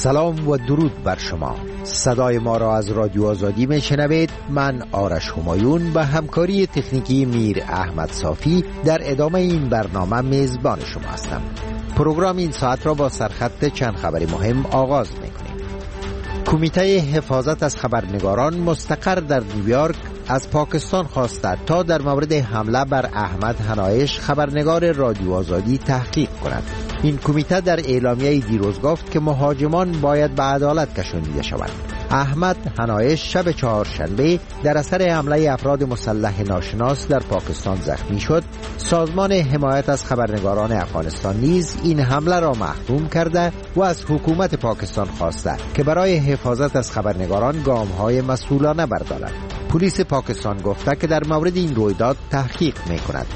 سلام و درود بر شما. صدای ما را از رادیو آزادی میشنوید. من آرش همایون با همکاری تکنیکی میر احمد صافی در ادامه این برنامه میزبان شما هستم. پروگرام این ساعت را با سرخط چند خبر مهم آغاز میکنیم. کمیته حفاظت از خبرنگاران مستقر در نیویورک از پاکستان خواسته تا در مورد حمله بر احمد حنایش خبرنگار رادیو آزادی تحقیق کند. این کمیته در اعلامیه دیروز گفت که مهاجمان باید به عدالت کشانیده شوند. احمد حنایش شب چهارشنبه در اثر حمله افراد مسلح ناشناس در پاکستان زخمی شد. سازمان حمایت از خبرنگاران افغانستان نیز این حمله را محکوم کرده و از حکومت پاکستان خواسته که برای حفاظت از خبرنگاران گام‌های مسئولانه بردارد. پلیس پاکستان گفته که در مورد این رویداد تحقیق می‌کند.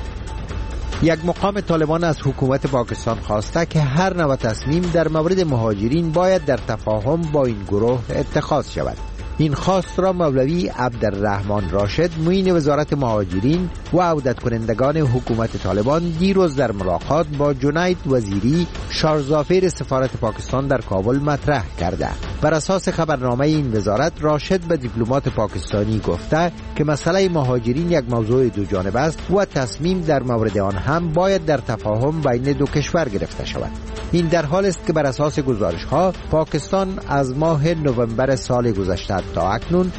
یک مقام طالبان از حکومت پاکستان خواسته که هر نوع تصمیم در مورد مهاجرین باید در تفاهم با این گروه اتخاذ شود. این خواست را مولوی عبدالرحمن راشد معین وزارت مهاجرین و عودت کنندگان حکومت طالبان دیروز در ملاقات با جنید وزیری شارژافیر سفارت پاکستان در کابل مطرح کرده. بر اساس خبرنامه این وزارت، راشد به دیپلمات پاکستانی گفته که مسئله مهاجرین یک موضوع دو جانبه است و تصمیم در مورد آن هم باید در تفاهم بین دو کشور گرفته شود. این در حال است که بر اساس گزارش‌ها پاکستان از ماه نوامبر سال گذشته تا اکنون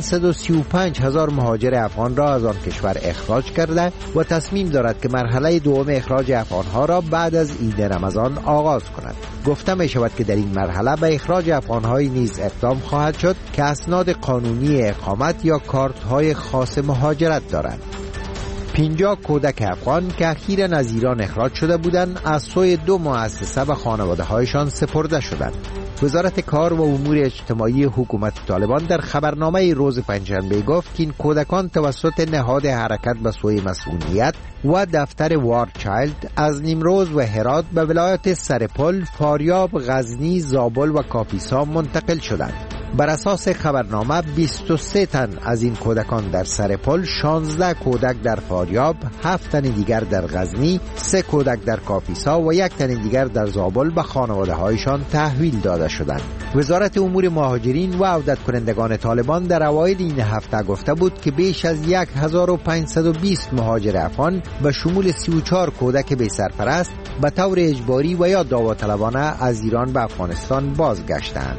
535,000 مهاجر افغان را از آن کشور اخراج کرده و تصمیم دارد که مرحله دوم اخراج افغانها را بعد از عید رمضان آغاز کند. گفته می شود که در این مرحله به اخراج افغان‌های نیز اقدام خواهد شد که اسناد قانونی اقامت یا کارت‌های خاص مهاجرت دارند. 50 کودک افغان که اخیراً از ایران اخراج شده بودند از سوی دو مؤسسه به خانواده‌هایشان سپرده شدند. وزارت کار و امور اجتماعی حکومت طالبان در خبرنامه روز پنجشنبه گفت که این کودکان توسط نهاد حرکت به سوی مسئولیت و دفتر وار چایلد از نیمروز و هرات به ولایت سرپل، فاریاب، غزنی، زابل و کاپیسا منتقل شدند. بر اساس خبرنامه 23 تن از این کودکان در سرپل، 16 کودک در فاریاب، 7 تن دیگر در غزنی، 3 کودک در کاپیسا و 1 تن دیگر در زابل به خانواده‌هایشان تحویل داده شدند. وزارت امور مهاجرین و عودت کنندگان طالبان در اوایل این هفته گفته بود که بیش از 1520 مهاجر افغان به شمول 34 کودک بی سرپرست به طور اجباری و یا داوطلبانه از ایران به افغانستان بازگشتند.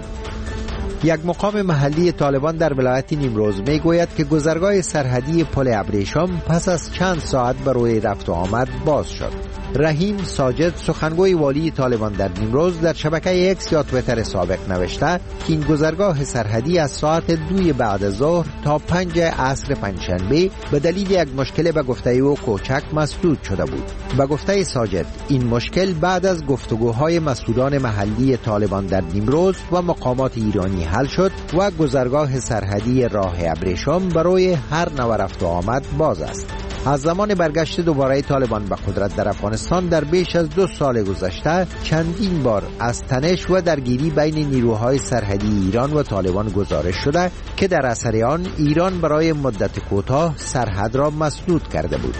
یک مقام محلی طالبان در ولایت نیمروز می گوید که گذرگاه سرحدی پل ابریشم پس از چند ساعت برای رفت و آمد باز شد. رحیم ساجد، سخنگوی والی طالبان در نیمروز، در شبکه اکس یا تویتر سابق نوشته که این گذرگاه سرحدی از ساعت 2 بعد از ظهر تا 5 عصر پنجشنبه به دلیل یک مشکل به گفته او کوچک مسدود شده بود. به گفته ساجد، این مشکل بعد از گفتگوهای مسئولان محلی طالبان در نیمروز و مقامات ایرانی حل شد و گذرگاه سرحدی راه ابریشم برای هر نوع رفت و آمد باز است. از زمان برگشت دوباره طالبان به قدرت در افغانستان در بیش از 2 سال گذشته چندین بار از تنش و درگیری بین نیروهای سرحدی ایران و طالبان گزارش شده که در اثر آن ایران برای مدت کوتاه سرحد را مسدود کرده بود.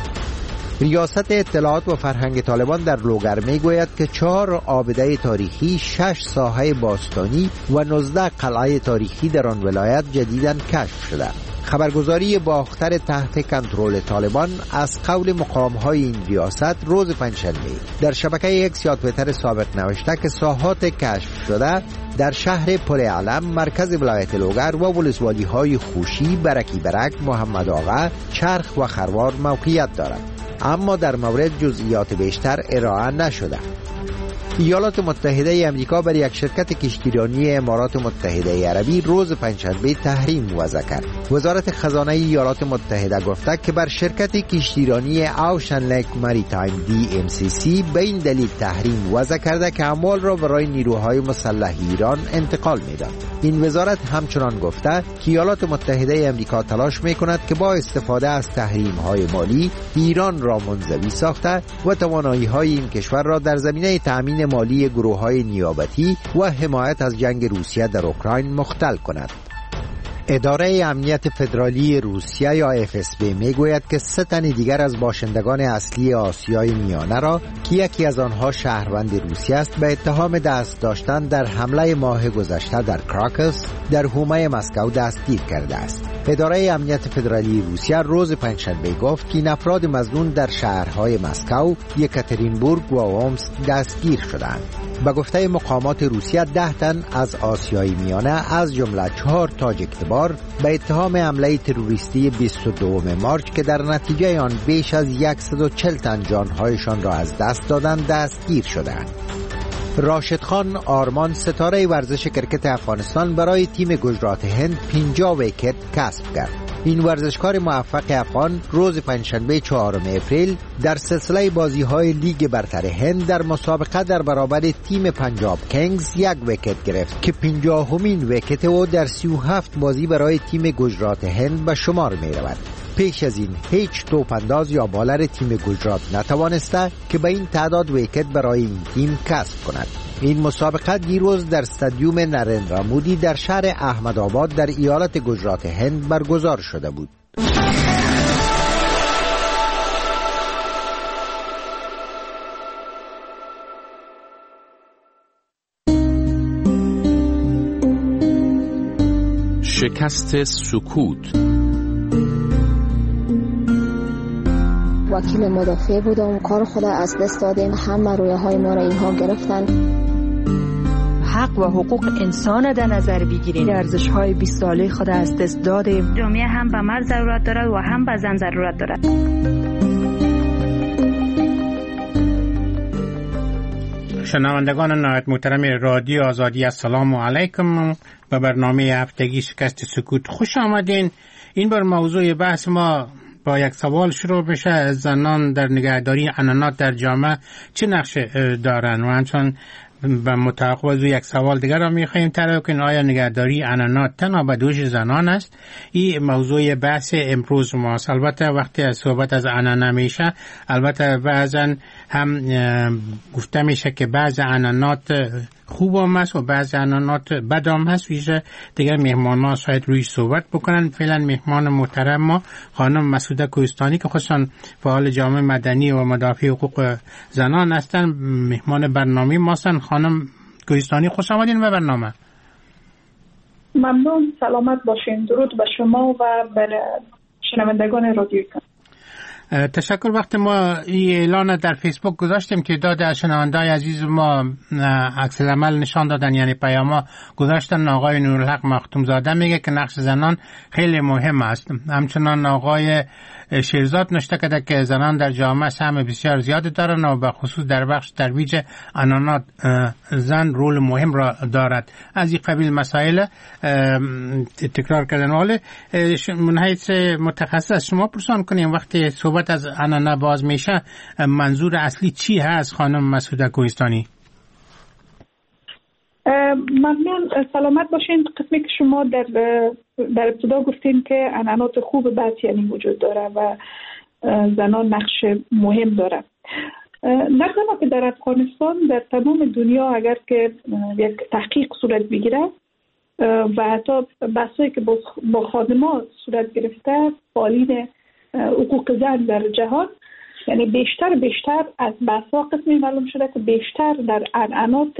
ریاست اطلاعات و فرهنگ طالبان در لوگر می گوید که 4 آبده تاریخی، 6 ساحه باستانی و 19 قلعه تاریخی در آن ولایت جدیداً کشف شده. خبرگزاری باختر تحت کنترل طالبان از قول مقام‌های این ریاست روز پنجشنبه در شبکه اکس یا تویتر سابق نوشته که ساحات کشف شده در شهر پر علم، مرکز ولایت لوگر و ولسوالی‌های خوشی، برکی برک، محمد آقا، چرخ و خروار موقعیت دارد، اما در مورد جزئیات بیشتر ارائه نشده. ایالات متحده امریکا بر یک شرکت کشتیرانی امارات متحده عربی روز پنجشنبه تحریم وضع کرد. وزارت خزانه ایالات متحده گفته که بر شرکت کشتیرانی اوشن لیک مریتایم DMCC به این دلیل تحریم وضع کرده که اموال را برای نیروهای مسلح ایران انتقال می‌داد. این وزارت همچنان گفته که ایالات متحده امریکا تلاش می‌کند که با استفاده از تحریم‌های مالی ایران را منزوی ساخته و توانایی‌های این کشور را در زمینه تأمین مالی گروه‌های نیابتی و حمایت از جنگ روسیه در اوکراین مختل کند. اداره امنیت فدرالی روسیه یا FSB میگوید که 3 تن دیگر از باشندگان اصلی آسیای میانه را که یکی از آنها شهروند روسیه است به اتهام دست داشتن در حمله ماه گذشته در کراکوس در حومه مسکو دستگیر کرده است. اداره امنیت فدرالی روسیه روز پنجشنبه گفت که این افراد مظنون در شهرهای مسکو، یکاترینبورگ و اومسک دستگیر شدند. به گفته مقامات روسیه 10 تن از آسیای میانه از جمله 4 تاجیک‌تبار به اتهام حمله تروریستی 22 مارچ که در نتیجه آن بیش از 140 تن جانهایشان را از دست دادند دستگیر شدند. راشد خان آرمان ستاره ورزش کرکت افغانستان برای تیم گجرات هند 50 ویکت کسب کرد. این ورزشکار موفق افغان روز پنجشنبه 4 اپریل در سلسله بازی‌های لیگ برتر هند در مسابقه در برابر تیم پنجاب کینگز 1 ویکت گرفت که 50مین ویکت او در 37 بازی برای تیم گجرات هند به شمار می‌رود. پیش از این هیچ توپانداز یا بالر تیم گجرات نتوانسته که به این تعداد ویکت برای این تیم کسب کند. این مسابقه دیروز در استادیوم نریندرا مودی در شهر احمدآباد در ایالت گجرات هند برگزار شده بود. شکست سکوت. وکیل مدافع بودم، کار خود از دست دادیم، همه رویاهای ما را اینها گرفتن. حق و حقوق انسان در نظر بگیریم، ارزش‌های 20 ساله خود از دست دادیم. جامعه هم به مرد ضرورت دارد و هم به زن ضرورت دارد. شنوندگان نهایت محترم رادیو آزادی، السلام علیکم. به برنامه هفتگی شکست سکوت خوش آمدین. این بار موضوع بحث ما با یک سوال شروع بشه: زنان در نگهداری عنعنات در جامعه چه نقش دارن؟ و همچنان به متعاقب از یک سوال دیگر را می‌خوایم طرح کنیم: آیا نگهداری عنعنات تنها به دوش زنان است؟ این موضوع بحث امروز ماست. البته وقتی از صحبت از عنعنه میشه، البته بعضا هم گفته میشه که بعض عنعنات خوب هم هست و بعض عنعنات بد هم هست. ویژه دیگر مهمان‌ها شاید رویش صحبت بکنن. فعلا مهمان محترم ما خانم مسعوده کوهستانی که خصوصا فعال جامعه مدنی و مدافع حقوق زنان هستن، مهمان برنامه ما هستن. خانم کوهستانی خوش آمدین به برنامه. ممنون، سلامت باشین. درود به شما و به شنوندگان رادیو. تشکر. وقت ما این اعلان در فیسبوک گذاشتیم که داده شنوندای عزیز ما عکس العمل نشان دادن، یعنی پیاما گذاشتن. آقای نورالحق مختوم زاده میگه که نقش زنان خیلی مهم است. همچنان آقای شیرزاد نشته کرده که زنان در جامعه سهم بسیار زیادی دارن و به خصوص در بخش ترویج عنعنات زن رول مهم را دارد. از این قبیل مسائل تکرار کردن. ولی من حیث متخصص از شما پرسان کنیم، وقتی صحبت از عنعنه باز میشه منظور اصلی چی هست خانم مسعوده کوهستانی؟ ممنون، سلامت باشین. قسمی که شما در ابتدا گفتین که عنعنات خوب بد یعنی وجود داره و زنان نقش مهم داره. نه تنها که در افغانستان، در تمام دنیا اگر که یک تحقیق صورت بگیره و حتی بحثایی که با خادمات صورت گرفته، فعالین حقوق زن در جهان، یعنی بیشتر از بحث‌ها قسمی معلوم شده که بیشتر در عنعنات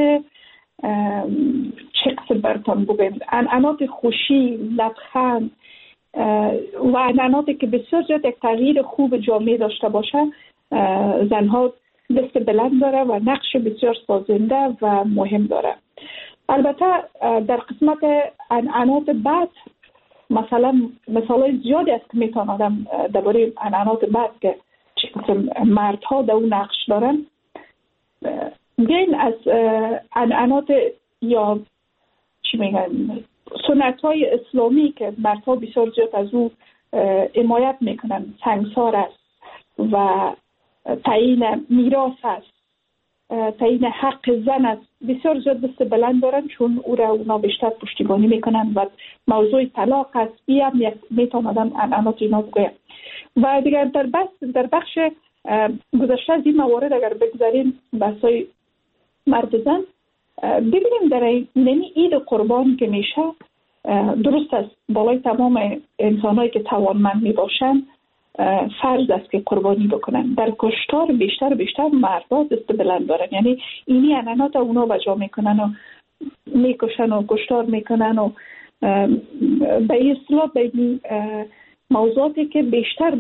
چه قسم براتون بگویم، عنعنات خوشی، لبخند و عنعناتی که بسیار زیاد یک تغییر خوب جامعه داشته باشه، زنها دست بلند داره و نقش بسیار سازنده و مهم داره. البته در قسمت عنعنات بد مثالای زیادی است که میتونم آدم درباره عنعنات بد که چه قسم مردها در اون نقش دارن. بین از عنعنات یا چی میگن سنت‌های اسلامی که مردها بسیار زیاد از او حمایت میکنن، سنگسار است و تعیین میراث است، تعیین حق زن است، بسیار زیاد دست بلند دارن چون او را اونا بیشتر پشتیبانی میکنن. و موضوع طلاق است، هم میتونم آدم عنعنات اینا بگویم. و دیگر در بخش گذشته از این موارد اگر بگذاریم بحثای مرد زن، ببینیم در این عید قربان که میشه درست است بالای تمام انسان‌هایی که توانمند میباشند فرض است که قربانی بکنن. در کشتار بیشتر مردها دست بلند دارن، یعنی اینی عنعنات اونا وجا میکنن و میکشن و کشتار میکنن و به اصطلاح به موضوعاتی که بیشتر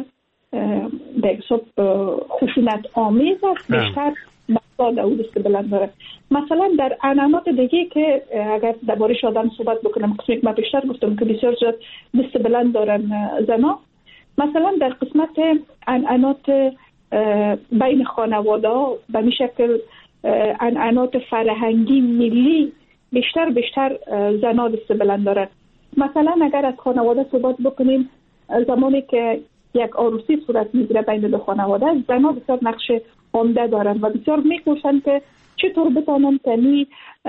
در حساب خشونت آمیز است بیشتر مردها او دست بلند دارن. مثلا در عنعنات دیگه که اگر درباره‌اش آدم صحبت بکنم، قسمی که من بیشتر گفتم که بسیار زیاد دست بلند دارن زنا، مثلا در قسمت عنعنات بین خانواده ها به این شکل عنعنات فرهنگی ملی بیشتر زنا دست بلند دارن. مثلا اگر از خانواده صحبت بکنیم، زمانی که یک عروسی صورت میگیره بین دو خانواده، زنا بسیار نقش عمده دارن و بسیار میکوشن که چطور بتانن که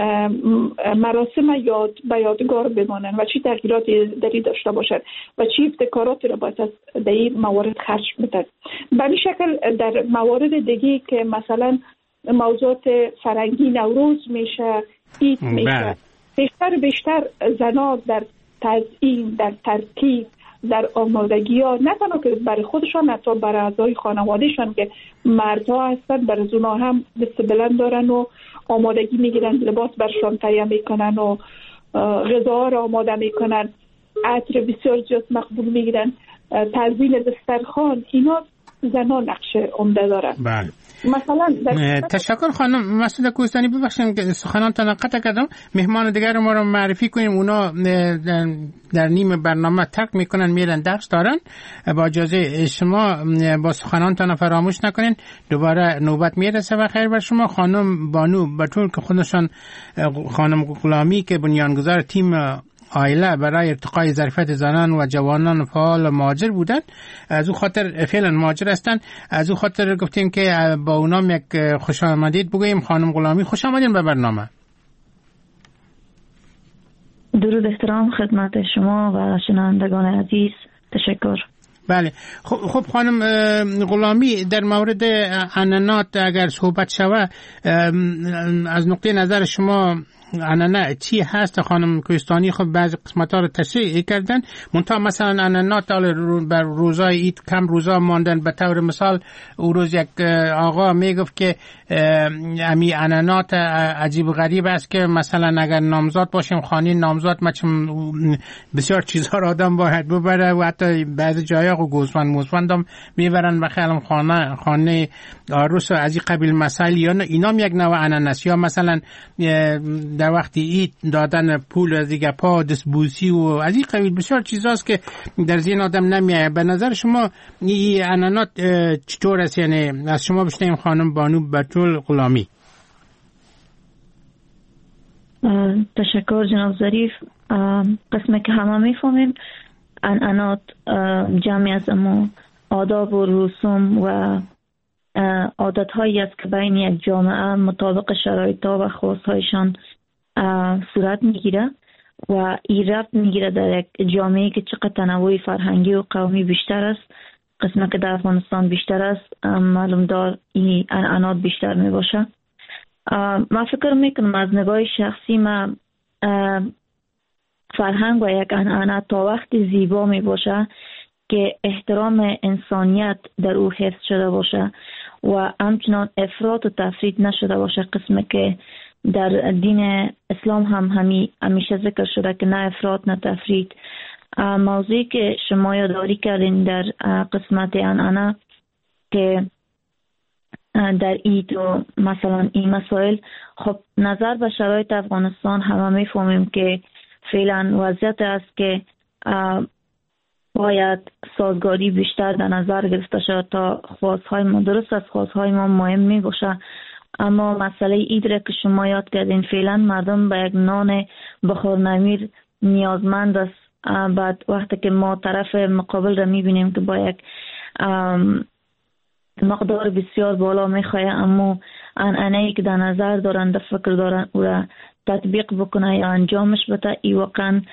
مراسم به یادگار بمانن و چی تغییراتی دری داشته باشن و چی ابتکاراتی را باید از در این موارد خرج بدن. به این شکل در موارد دیگه که مثلا موضوعات فرنگی نوروز میشه، عید میشه، بیشتر زنا در تزیین، در ترکیب، در آمادگی ها، نه تنها که برای خودشان، حتی برای اعضای خانوادهشان که مردها هستن، برای زونا هم دست بلند دارن و آمادگی میگیرن، لباس برشان تهیه میکنن و غذا را آماده میکنن، عطر بسیار زیاد مقبول میگیرن، تزیین دسترخوان، اینا زنا نقش عمده دارن. بله. مثلا تشکر خانم مسعود کوهستانی. ببخشید که سخنانتان قطع کردم. مهمان دیگر ما رو معرفی کنیم. اونا در نیم برنامه ترک میکنن، میرن درس دارن. با اجازه شما با سخنانتان فراموش نکنین. دوباره نوبت میرسه و خیر بر شما. خانم بانو بطول که خودشان خانم غلامی که بنیانگذار تیم آیله برای ارتقای ظرفیت زنان و جوانان فعال مهاجر بودند، از او خاطر فعلا مهاجر هستند، از او خاطر گفتیم که با اونام یک خوش آمدید بگوییم. خانم غلامی خوش آمدین به برنامه. درود احترام خدمت شما و شنوندگان عزیز. تشکر. بله. خب خانم غلامی، در مورد عنعنات اگر صحبت شود، از نقطه نظر شما عنعنه چی هست؟ خانم کوهستانی خب بعضی قسمت‌ها رو تشریح کردن، منتها مثلا عنعنات بر روزای عید کم روزا ماندن. به طور مثال او روز یک آقا میگفت که امی عنعنات عجیب و غریب است که مثلا اگر نامزاد باشیم خانه نامزاد بسیار چیزها رو آدم باید ببره و حتی بعضی جایا گوسفند هم میبرن و خیلی خانه عروس از این قبیل مسائل، یا اینا یک نوع عنعنه است. یا مثلا در وقتی عید دادن پول دیگه پا دستبوسی و از این قبیل بسیار چیزاست که در ذهن آدم نمیاد. به نظر شما این عنعنات چطور است؟ یعنی از شما بشنویم خانم بانو بطول غلامی. تشکر جناب ظریف. قسمه که همه میفهمیم عنعنات جمعی از امو آداب و رسوم و عادت هایی است که بین یک جامعه مطابق شرایط ها و خواست هایشان صورت میگیره و این ربط میگیره در یک جامعه که چقدر تنوع فرهنگی و قومی بیشتر است. قسمه که در افغانستان بیشتر است، معلوم دار این عنعنات بیشتر میباشه. من فکر میکنم از نگاه شخصی من فرهنگ و یک عنعنه تا وقتی زیبا میباشه که احترام انسانیت در او حفظ شده باشه و همچنان افراط و تفرید نشده باشه. قسمه که در دین اسلام هم همیشه ذکر شده که نه افراط نه تفرید. موضوعی که شما یادآوری کردین در قسمت عنعنه که در عید و مثلا این مسائل، خب نظر به شرایط افغانستان همه میفهمیم که فعلا وضعیت است که باید سازگاری بیشتر در نظر گرفته شد تا خواستهای ما. درست از خواستهای ما مهم می باشه، اما مسئله عید را که شما یاد کردین، فعلا مردم به یک نان بخور نمیر نیازمند است. بعد وقتی که ما طرف مقابل را می بینیم که با یک مقدار بسیار بالا می خواهد، اما عنعنه‌ای که در نظر دارن، در فکر دارن او را تطبیق بکنه یا انجامش بده، ای واقعا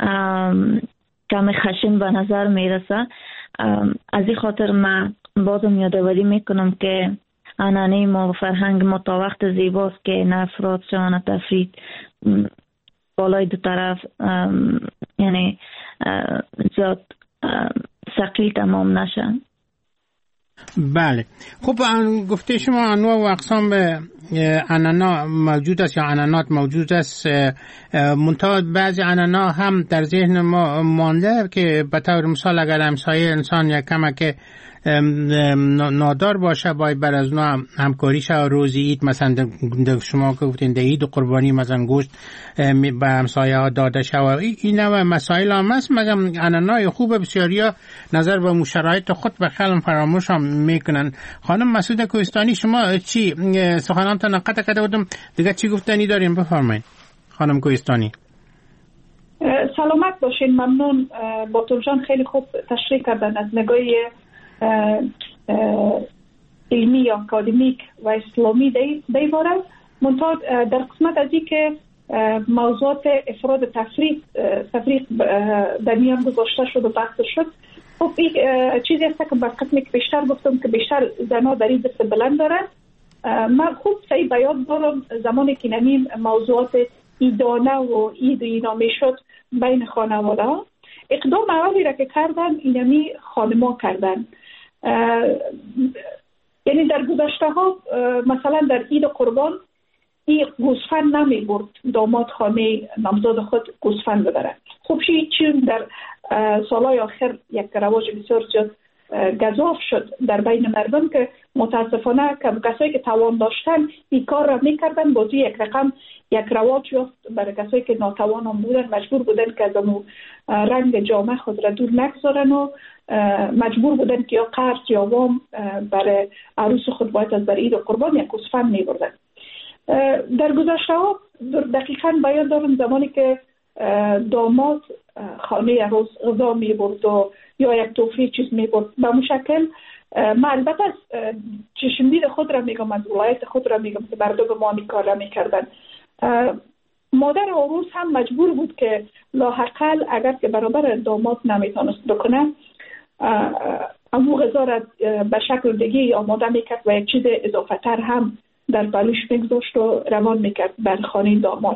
کم خشن به نظر میرسه. از این خاطر من بازم یادآوری میکنم که عنعنه ما و فرهنگ ما تا وقت زیباست که نه افراط شوه نه تفرید. بالای دو طرف یعنی زیاد ثقیل تمام نشن. بله خب گفته شما انواع و اقسام انانا موجود است یا انانات موجود است، منتها بعضی انانا هم در ذهن ما مانده که به طور مثال اگر همسایه انسان یک کمک نادار باشه باید بر از اونا همکاری شه. روزی عید مثلا شما که گفتین در عید قربانی مثلا گوشت به همسایه ها داده شه و این نوع مسائل هم هست. مگم انانای خوب بسیاری ها نظر به شرایط خود به خلم فراموش هم میکنن. خانم مسعود کوهستانی شما چی سخنانتان قطع کرده بودم دیگه چی گفتنی داریم بفرمایید خانم کوهستانی. سلامت باشین. ممنون. باتون جان خیلی خوب تشریح کردن از نگاه علمی یا اکادمیک و اسلامی دیواره. منتها در قسمت از این که موضوعات افراد تفریق در میان گذاشته شد و بحث شد، خب این چیزی است که به قسمی که بیشتر گفتم که بیشتر زنها در این دست بلند دارن. من خوب صحیح بیان دارم زمانی که نمیم موضوعات ایدانه و اینا میشد بین خانواده ها، اقدام اولی را که کردن اینمی خانما کردن. یعنی در گذشته ها مثلا در عید قربان این گوسفند نمی برد داماد خانه نامزاد خود گوسفند ببره. خب چون در سالهای آخر یک رواج بسیار زیاد گزاف شد در بین مردم که متاسفانه کسایی که توان داشتن این کار را میکردن، بازی یک رقم یک رواج یافت برای کسایی که ناتوان هم بودن مجبور بودن که از اون رنگ جامعه خود را دور نگذارن و مجبور بودن که یا قرض یا وام برای عروس خود باید از برای عید قربان یک گوسفند میبردن. در گذشته ها دقیقاً بیان دارم زمانی که داماد خانه عروس غذا میبرد و یا یک توفیه چیز میبرد به اون شکل. من البته از چشمدید خود را میگم، از ولایت خود را میگم که مردم ما این کار را میکردن. مادر عروس هم مجبور بود که لاحقل اگر که برابر داماد نمیتونست بکنه امو غذا را به شکل دیگه آماده میکرد و یک چیز اضافه تر هم در پلوش میگذاشت و روان میکرد بر خانه داماد.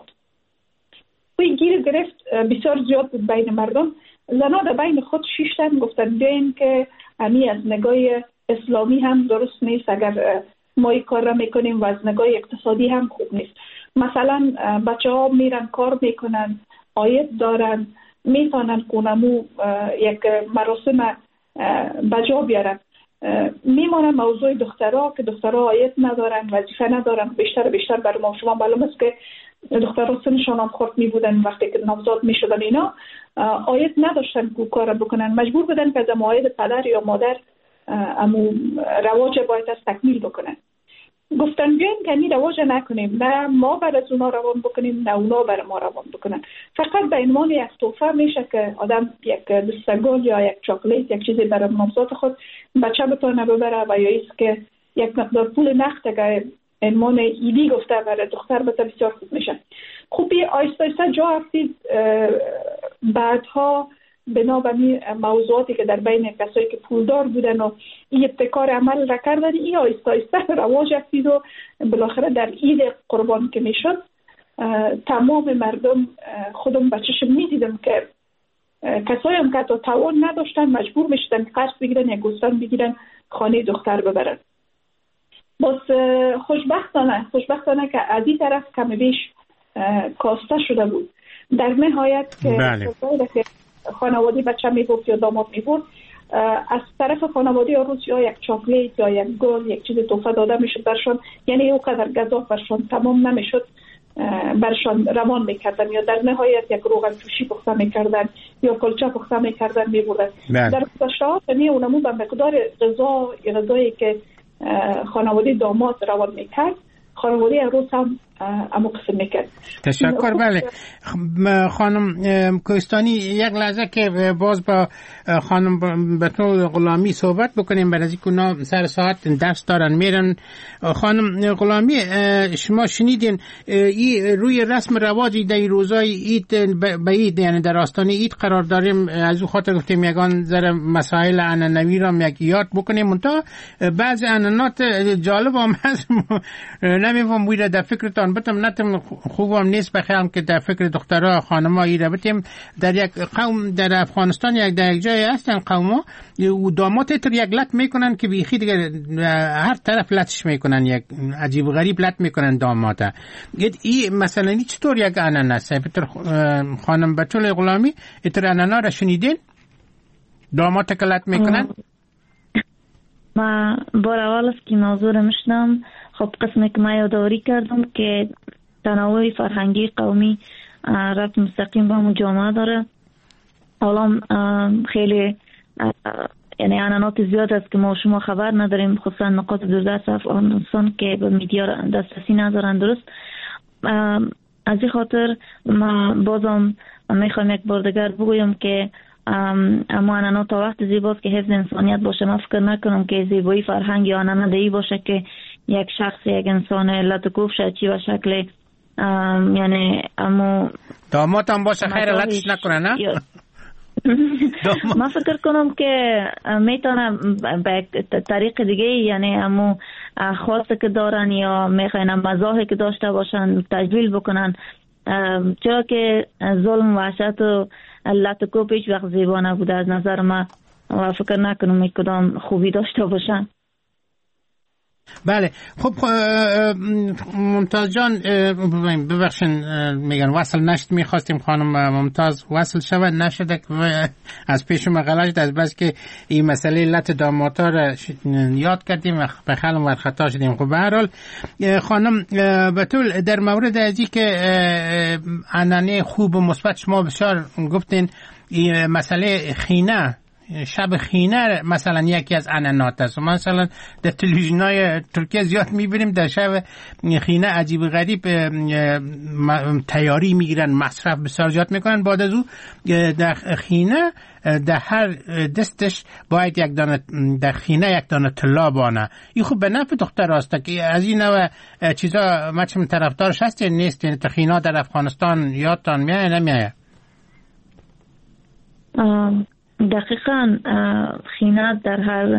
این گیر گرفت بسیار زیاد بود بین مردم. زنها در بین خود شیشتن گفتن بیاین که امی از نگاه اسلامی هم درست نیست اگر ما این کار را میکنیم و از نگاه اقتصادی هم خوب نیست. مثلا بچه ها میرن کار میکنن، عاید دارن، میتونن کنمو یک مراسم بجا بیارن. میمانن موضوع دخترها که دخترها عاید ندارن، وظیفه ندارن. بیشتر برای ما شما معلوم است که دخترها سنشان هم خورد می بودن وقتی که نوزاد می شدن اینا عاید نداشتن که کار بکنن، مجبور بودن که از عاید پدر یا مادر امو رواج باید از تکمیل بکنن. گفتن بیاین که این رواج نکنیم، نه ما بر از اونا روان بکنیم نه اونا بر ما روان بکنن. فقط به عنوان یک تحفه میشه که آدم یک دستگل یا یک چاکلیت یک چیزی برای نوزاد خود بچه بتونه ببره و یا ایست که یک مقدار پول نقد که عنوان ایدی گفته برای دختر بته بسیار خوب میشه. خوبی آیسته آیسته جا افتید. بعدها بنابراین موضوعاتی که در بین کسایی که پولدار بودن و این ابتکار عمل را کردن این آیسته آیسته رواج افتید و بالاخره در عید قربان که میشد تمام مردم خودم به چشم میدیدم که کسایی هم که توان نداشتن مجبور میشدن قرض بگیرن یا گوسفند بگیرن خانه دختر ببرن. باز خوشبختانه که از این طرف کم بیش کاسته شده بود. در نهایت که خانواده بچه میبرد یا داماد میبرد از طرف خانواده عروس یا یک چاکلیت یا یک گل یک چیز تحفه داده میشد برشان، یعنی اوقدر گزاف برشان تمام نمیشد برشان روان میکردن یا در نهایت یک روغن جوشی پخته میکردن یا کلچه پخته میکردن میبردن. در گذشته ها اونمو به مقدار غذایی که خانواده داماد روان میکرد خانواده عروس هم امو قسم میکرد. تشکر. بله خانم کوهستانی یک لحظه که باز با خانم بتول غلامی صحبت بکنیم برای از اینکه سر ساعت درس دارن میرن. خانم غلامی شما شنیدین روی رسم رواجی در روزای عید به عید یعنی در آستانه عید قرار داریم، از اون خاطر گفتیم یگان ذره مسائل عنعنوی را یک یاد بکنیم. منتها بعضی عنعنات جالب هم هست نمیفهم ویره در فکر تا تان بتم نتم خوبم نیست بخیرم که در فکر دخترها خانمایی را بتیم در یک قوم در افغانستان در یک جای هستن قوما و داماد تر یک لط میکنن که بیخی دیگه هر طرف لطش میکنن، یک عجیب غریب لط میکنن داماده. این مثلا این چطور یک اناناس بتر خانم بتول غلامی اتر انانا را شنیدین داماد که لط میکنن؟ ما بار اول است که موضوع را میشنم. خب قسمی که ما یادآوری کردم که تنوع فرهنگی قومی ربط مستقیم با همون جامعه داره. حالا خیلی یعنی انانات زیاد است که ما شما خبر نداریم، خصوصا نقاط دوردست افغانستان که به میدیا دسترسی ندارن. درست از این خاطر ما بازم میخوایم یک بار دیگر بگویم که اما انانات تا وقت زیباست که حفظ انسانیت باشه. من فکر نکنم که زیبایی فرهنگ یا انانادهی باشه که یک شخص یک انسان لطکوف شد چی و شکل یعنی امو داماد هم باشه خیر لطش نکنه نه؟ من فکر کنم که میتونه به طریق دیگه یعنی امو خاصه که دارن یا میخواین مزاحی که داشته باشن تجلیل بکنن، چرا که ظلم و وحشت و لطکوف هیچ وقت زیبا نبوده از نظر من و فکر نکنم کدام خوبی داشته باشن. بله خب ممتاز جان ببخشین میگن وصل نشد، میخواستیم خانم ممتاز وصل شود نشده از پیش مغلط از بس که این مسئله لط داماتا را یاد کردیم به خلم و خطا شدیم. خب به هر حال خانم بتول در مورد ازی که انانه خوب و مثبت شما بسیار گفتین این مسئله خینه شب خینه مثلا یکی از انانات است. مثلا در تلویزیون‌های ترکیه زیاد می‌بینیم در شب خینه عجیب غریب تیاری میگیرن، مصرف بسیار زیاد میکنن. بعد از او در خینه در هر دستش باید یک دانه در خینه یک دانه طلا بانه. این خوب به نفع دختر است که از این نوع چیزا مچم طرفدارش هست یا نیست؟ یعنی خینه در افغانستان یادتان میاد نمیاد؟ دقیقاً خینه در هر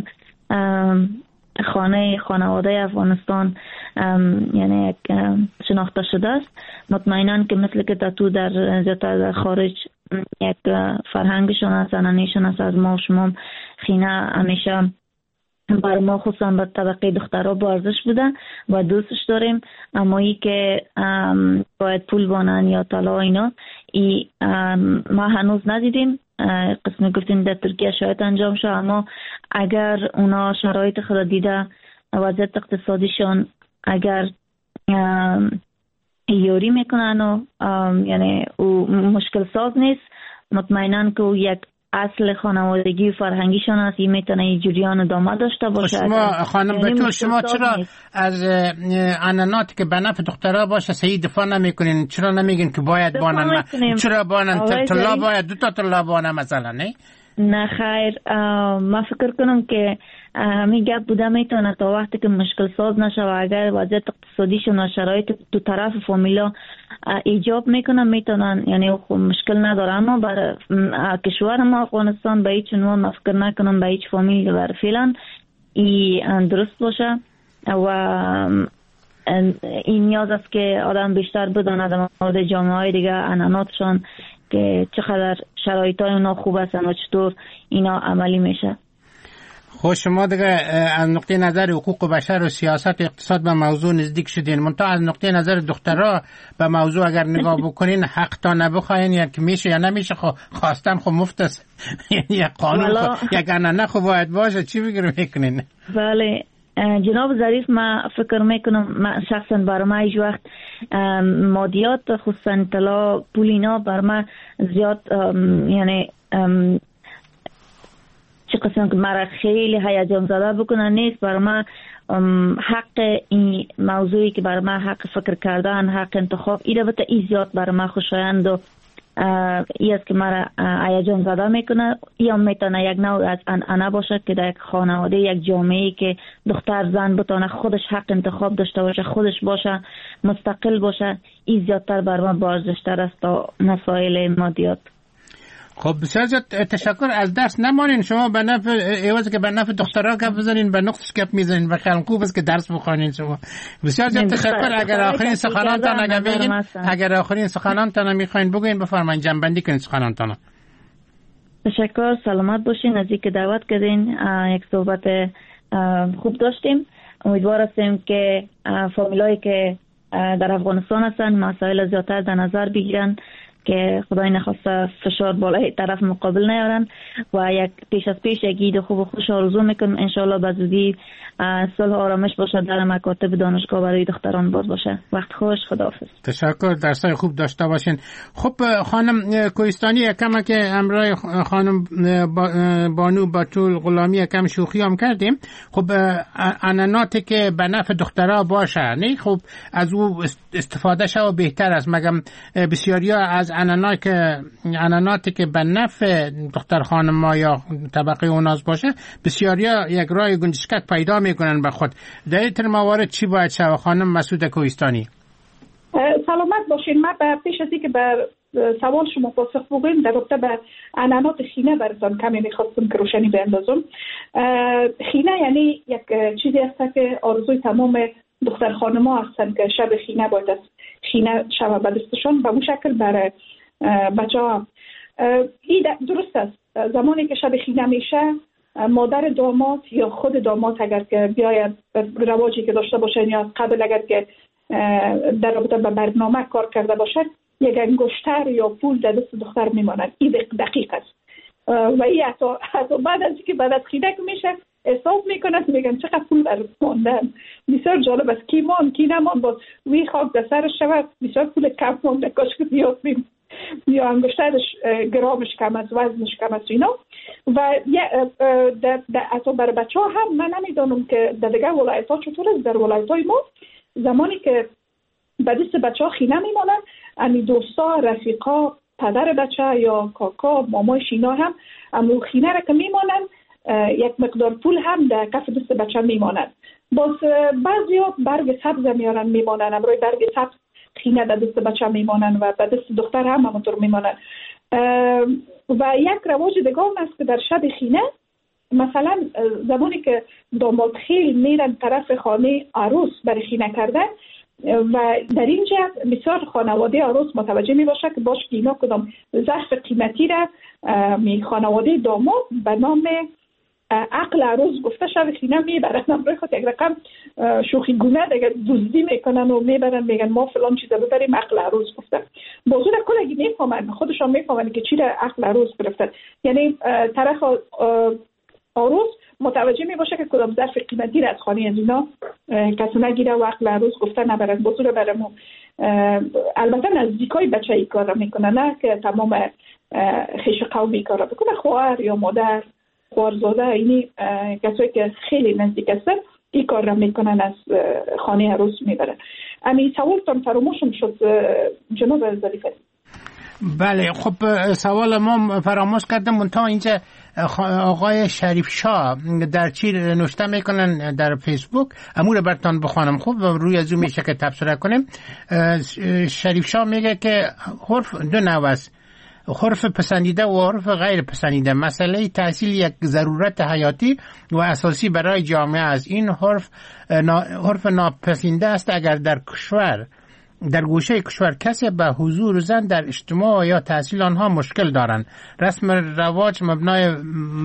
خانواده افغانستان یعنی یک شناخته شده است. مطمئناً که مثل که تو در زیادتر در خارج یک فرهنگشون است، انانیشون است. از ما و شما خینه همیشه بر ما خصوصا به طبقه دخترها با ارزش بوده و دوستش داریم. اما ای که باید پول بانن یا طلا اینا ما هنوز ندیدیم. قسمی گفتیم در ترکیه شاید انجام شد، اما اگر اونا شرایط خود دیده وضعیت اقتصادیشون اگر یاری میکنن و یعنی او مشکل ساز نیست، مطمئناً که او یک اصل خانوادگی و فرهنگیشان است. این میتونه این جریان ادامه داشته باشه. شما خانم بتول شما چرا از انانات که به نفع دخترها باشه صحیح دفاع نمیکنین؟ چرا نمیگین که باید بانن؟ چرا بانن؟ طلا باید 2 تا طلا بانه مثلا نه خیر. من فکر کنم که همین گپ بوده میتونه تا وقتی که مشکل ساز نشه و اگر وضعیت اقتصادیشون و شرایط دو طرف فامیلا ایجاب میکنن میتونن، یعنی مشکل نداره. اما برای کشور ما افغانستان به هیچ عنوان من فکر نکنم به هیچ فامیل برای فعلا این درست باشه و این نیاز است که آدم بیشتر بداند در مورد جامعه های دیگه اناناتشان که چقدر شرایط های اونا خوب هستن و چطور اینا عملی میشه. خب شما دیگه از نقطه نظر حقوق بشر و سیاست و اقتصاد به موضوع نزدیک شدین، منتها از نقطه نظر دخترها به موضوع اگر نگاه بکنین حق تا نبخواین یا که میشه یا نمیشه خواستن خب مفت است. یک قانون یک انانه خب باید باشه. چی فکر میکنین؟ بله جناب ظریف، من فکر میکنم شخصا برای من هیچ وقت مادیات خصوصا طلا پول اینا بر من زیاد یعنی چه قسم که مرا خیلی هیجان زده بکنن نیست. برای من حق این موضوعی که برای من حق فکر کردن، حق انتخاب، این البته ای زیاد برای من خوشایند و ای است که مرا هیجان زده میکنه. یا میتونه یک نوع از انانه باشه که در یک خانواده یک جامعه‌ای که دختر زن بتونه خودش حق انتخاب داشته باشه، خودش باشه، مستقل باشه، ای زیادتر برای من با ارزش‌تر است تا مسائل مادیات. خب بسیار زیاد تشکر. از درس نمانین شما، به نفع ایوازی که به نفع دخترها گپ بزنین به نقصش گپ میزنین و خیلی خوب است که درس بخوانین شما. بسیار زیاد تشکر. اگر آخرین سخنانتان اگر آخرین سخنانتان میخواین بگوین بفرمایید، جنبندی کنین سخنانتان. تشکر، سلامت باشین. از اینکه دعوت کردین یک صحبت خوب داشتیم. امیدوار هستیم که فامیلایی که در افغانستان هستن مسائل زیادتر در نظر بگیرن که خدای نخواسته فشار بالای طرف مقابل نیارن و یک پیش از پیش یک عید خوب و خوش آرزو میکنم انشالله به زودی صلح و آرامش باشه در مکاتب دانشگاه برای دختران باز باشه. وقت خوش، خداحافظ. تشکر، درسای خوب داشته باشین. خب خانم کوهستانی یکم که امرای خانم بانو باتول غلامی یکم شوخی هم کردیم. خب عنعناتی که به نفع دخترها باشه نه، خب از او استفاده شو بهتر است. مگم بسیاریا از عنعناتی که به نفع دختر خانم ما یا طبقه اوناز باشه بسیاریا یک راه گنجشکک پیدا میکنن به خود. در این موارد چی باید شود خانم مسعود کوهستانی؟ سلامت باشین. من پیش از اینکه به سوال شما پاسخ بگویم در رابطه به عنعنات خینه براتون کمی میخواستم که روشنی بیندازم. خینه یعنی یک چیزی است که آرزوی تمام دختر خانم‌ها هستند که شب خینه باید است خینه شب به دستشان به اون شکل برای بچه‌ها. این درست است. زمانی که شب خینه میشه مادر داماد یا خود داماد اگر که بیاید رواجی که داشته باشن یا قبل اگر که در رابطه به برنامه کار کرده باشد یک انگشتر یا پول در دست دختر میمانند. این دقیق است و این حتی بعد از اینکه بعد از خینه میشه حساب میکنن میگن چقدر پول برات موندن. بسیار جالب است. کی نمان باز وی خاک در سرش شود بسیار پول کم مونده کاش که بیافتیم یا انگشترش گرامش کم از وزنش کم از اینا. و اصلا برای بچه ها هم من نمیدانم که در دیگه ولایت ها چطور است. در ولایت های ما زمانی که به دست بچه ها خینه میمانن امی دوستا رفیقا پدر بچه یا کاکا مامای شینا هم امو خینه را که میمانن یک مقدار پول هم در کف دست بچه میمانن. باز بعضی ها برگ سبز میارن میمانن، امروی برگ سبز خینه در دست بچه میمانن و به دست دختر هم همونطور میمانن. و یک رواج دیگه است که در شب خینه مثلا زمانی که داماد خیل میرن طرف خانه عروس برای خینه کردن و در اینجا بسیار خانواده عروس متوجه می باشه که باش که اینا کدام ظرف قیمتی را خانواده داماد به نام عقل عروس گفته شب خینه میبرن. امروی خود یک رقم شوخی گونه دیگه دزدی میکنن و میبرن میگن ما فلان چیزا ببریم عقل عروس گفته. بازو در کلگی میفهمن خودشان میفهمن که چی را عقل عروس گرفتن. یعنی طرف عروس متوجه می باشه که کدام ظرف قیمتی را از خانه از اینا کسی نگیره و عقل عروس گفته نبرن. بازو را برمو البته نزدیکای بچه ای کار را میکنن، نه که تمام خیش قومی کار را بکنه. خواهر یا مادر خوارزاده اینی کسایی که خیلی نزدیک هستن این کار را میکنن از خانه عروس میبرن. امی سوالتان فراموشم شد جناب ظریف. بله خب سوال ما فراموش کردم. منتها اینجا آقای شریف شاه در چی نوشته میکنن در فیسبوک امور برتان بخوانم خوب و روی از اون میشه که تبصره کنیم. شریف شاه میگه که حرف دو نوع است، حرف پسندیده و حرف غیر پسندیده. مسئله تحصیل یک ضرورت حیاتی و اساسی برای جامعه است. این حرف ناپسندیده است اگر در گوشه کشور کسی به حضور زن در اجتماع یا تحصیل آنها مشکل دارند. رسم رواج مبنای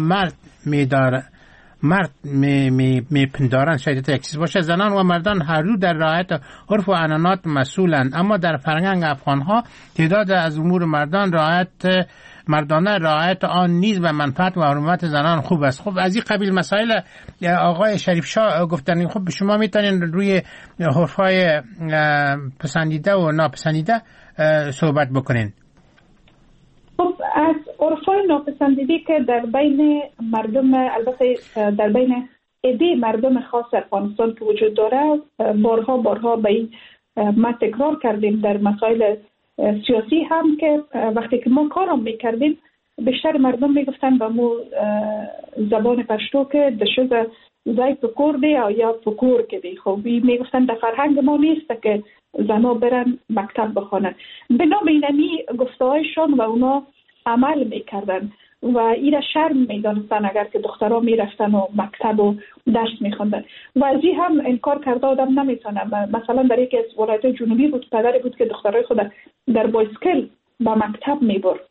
مرد میپندارند شاید یک چیز باشه. زنان و مردان هر دو در رعایت عرف و عنعنات مسئولند، اما در فرهنگ افغانها تعداد از امور مردانه رعایت آن نیز به منفعت و حرمت زنان خوب است. خب از این قبیل مسائل آقای شریف شاه گفتن. خب شما میتونین روی حرفای پسندیده و ناپسندیده صحبت بکنین. خب از عرفای ناپسندیده که در بین مردم، البته در بین عده مردم خاص افغانستان که وجود داره، بارها به این ما تکرار کردیم در مسائل سیاسی هم که وقتی که ما کارم میکردیم بیشتر مردم میگفتن به مو زبان پشتو که دشوز زای پکور دی یا پکور که دی. خب میگفتن در فرهنگ ما نیست که زنا برن مکتب بخونن. به نام اینمی گفته هایشان و اونا عمل میکردن و ایره شرم میدانستن اگر که دخترها میرفتن و مکتب و درس میخوندن و از این هم انکار کرده آدم نمیتونه. مثلا در یکی از ولایت جنوبی بود پدری بود که دخترای خود در بایسکل با مکتب میبرد،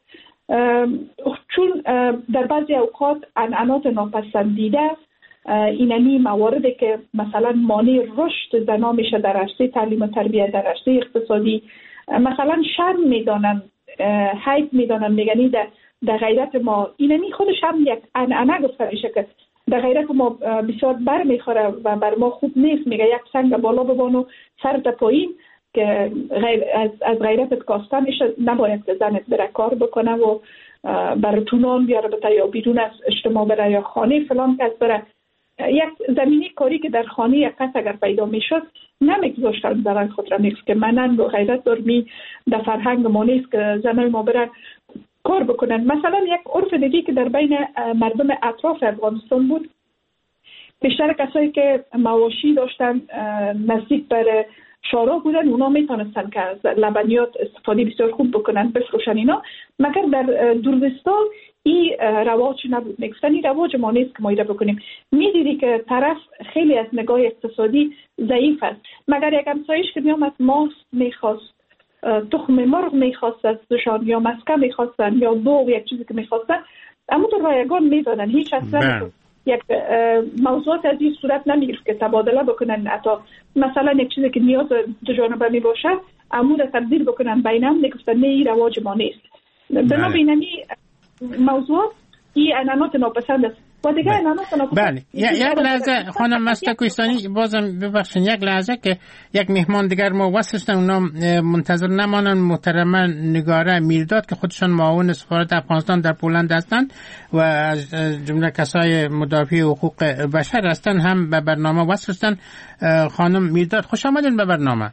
چون در بعضی اوقات عنعنات ناپسندیده اینمی مواردی که مثلا مانع رشد زنا میشه در عرصه تعلیم و تربیت، در عرصه اقتصادی، مثلا شرم میدانن، حیب میدانن، میگن در غیرت ما اینمی خودش هم یک عنعنه گفته میشه که در غیرت ما بسیار بر میخوره و بر ما خوب نیست. میگه یک سنگ بالا ببان و سرت پایین، که از غیرتت کاسته میشه، نباید که زنت بره کار بکنه و برای تونان بیاره بتا یا بیرون از اجتماع بره یا خانه فلان کس بره. یک زمینی کاری که در خانه یک کس اگر پیدا میشد نمیگذاشتن زنان خود را نیست که منن و غیرت درمی در فرهنگ ما نیست که زنان ما برن کار بکنن. مثلا یک عرف دیگه که در بین مردم اطراف افغانستان بود، بیشتر کسایی که مواشی داشتن نزدیک بر شارع بودن، اونا میتونستن که از لبنیات استفاده بسیار خوب بکنن، بفروشن اینا، مگر در دوردستان این رواج نبود. میگفتن این رواج ما نیست که ما ایره بکنیم. میدیدی که طرف خیلی از نگاه اقتصادی ضعیف است، مگر یک همسایش که میامد ماست میخواست، تخم مرغ میخواست از دوشان، یا مسکه میخواستن، یا بوغ، یک چیزی که میخواستن، اما تو رایگان میدادن. هیچ اصلا یک موضوعات از این صورت نمیگرفت که تبادله بکنن. حتی مثلا یک چیزی که نیاز دو جانبه می باشه امور تبدیل بکنن بینم، میگفتن نه این رواج ما نیست. بنابراین موضوعات این عنعنات ناپسند است. و دیگه عنعنات ناپسند. بله، یک لحظه خانم مسته کوهستانی، بازم ببخشید یک لحظه که یک مهمان دیگر ما وصلشتن، اونا منتظر نمانن. محترمه نگاره میرداد که خودشان معاون سفارت افغانستان در پولند هستند و از جمله کسای مدافع حقوق بشر هستند، هم به برنامه وصلشتن. خانم میرداد خوش آمدین به برنامه.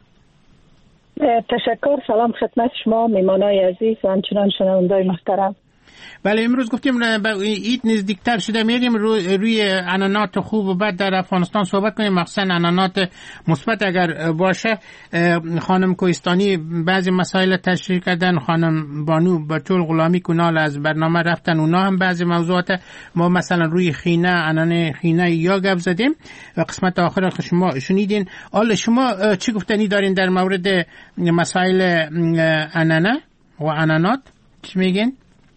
تشکر. سلام خدمت شما میمانای عزیز و همچنان شنوندای محترم. بله، امروز گفتیم به عید نزدیکتر شده، میریم روی عنعنات خوب و بد در افغانستان صحبت کنیم، مخصوصا عنعنات مثبت اگر باشه. خانم کوهستانی بعضی مسائل تشریح کردن، خانم بانو بطول غلامی کنال از برنامه رفتن، اونا هم بعضی موضوعات ما مثلا روی خینه، عنعنه خینه یا گپ زدیم و قسمت آخر شما شنیدین. حالا شما چی گفتنی دارین در مورد مسائل عنعنه و عنعنات؟ چی میگین؟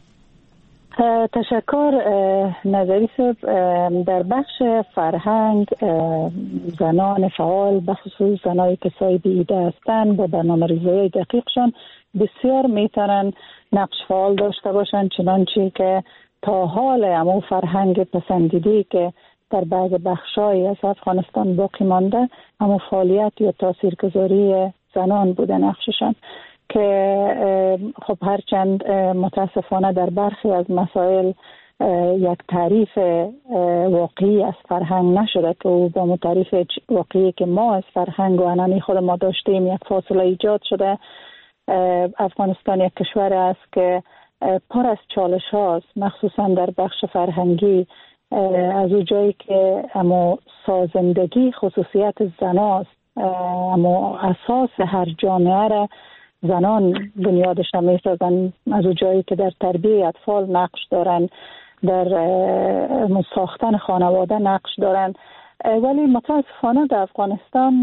تشکر نظری صاحب. در بخش فرهنگ زنان فعال، بخصوص زنای که صاحب ایده هستند، با برنامه ریزی دقیقشان بسیار میتونن نقش فعال داشته باشن، چنانچه که تا حال امو فرهنگ پسندیدی که در بعض بخشای از افغانستان باقی مانده، امو فعالیت یا تاثیرگذاری زنان بوده نقششان، که خب هرچند متاسفانه در برخی از مسائل یک تعریف واقعی از فرهنگ نشده که او با تعریف واقعی که ما از فرهنگ و عنعنه خود ما داشتیم یک فاصله ایجاد شده. افغانستان یک کشور است که پر از چالش هاست، مخصوصا در بخش فرهنگی، از او جایی که اما سازندگی خصوصیت زناست، اما اساس هر جامعه را زنان بنیادش را می‌سازن، از او جایی که در تربیت اطفال نقش دارن، در ساختن خانواده نقش دارن. ولی متاسفانه در افغانستان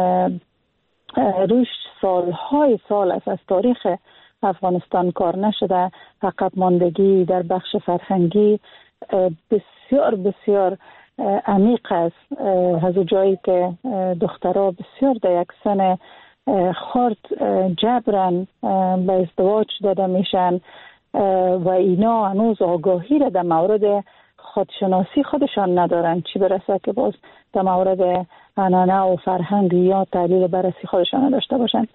روش سالهای سال از تاریخ افغانستان کار نشده. عقب ماندگی در بخش فرهنگی بسیار بسیار عمیق است، از او جایی که دخترها بسیار در یک سن خرد جبران به ازدواج داده میشن و اینا هنوز آگاهی را در مورد خودشناسی خودشان ندارن، چی برسه که باز در مورد عنعنه و فرهنگ یا تحلیل بررسی خودشان نداشته باشن.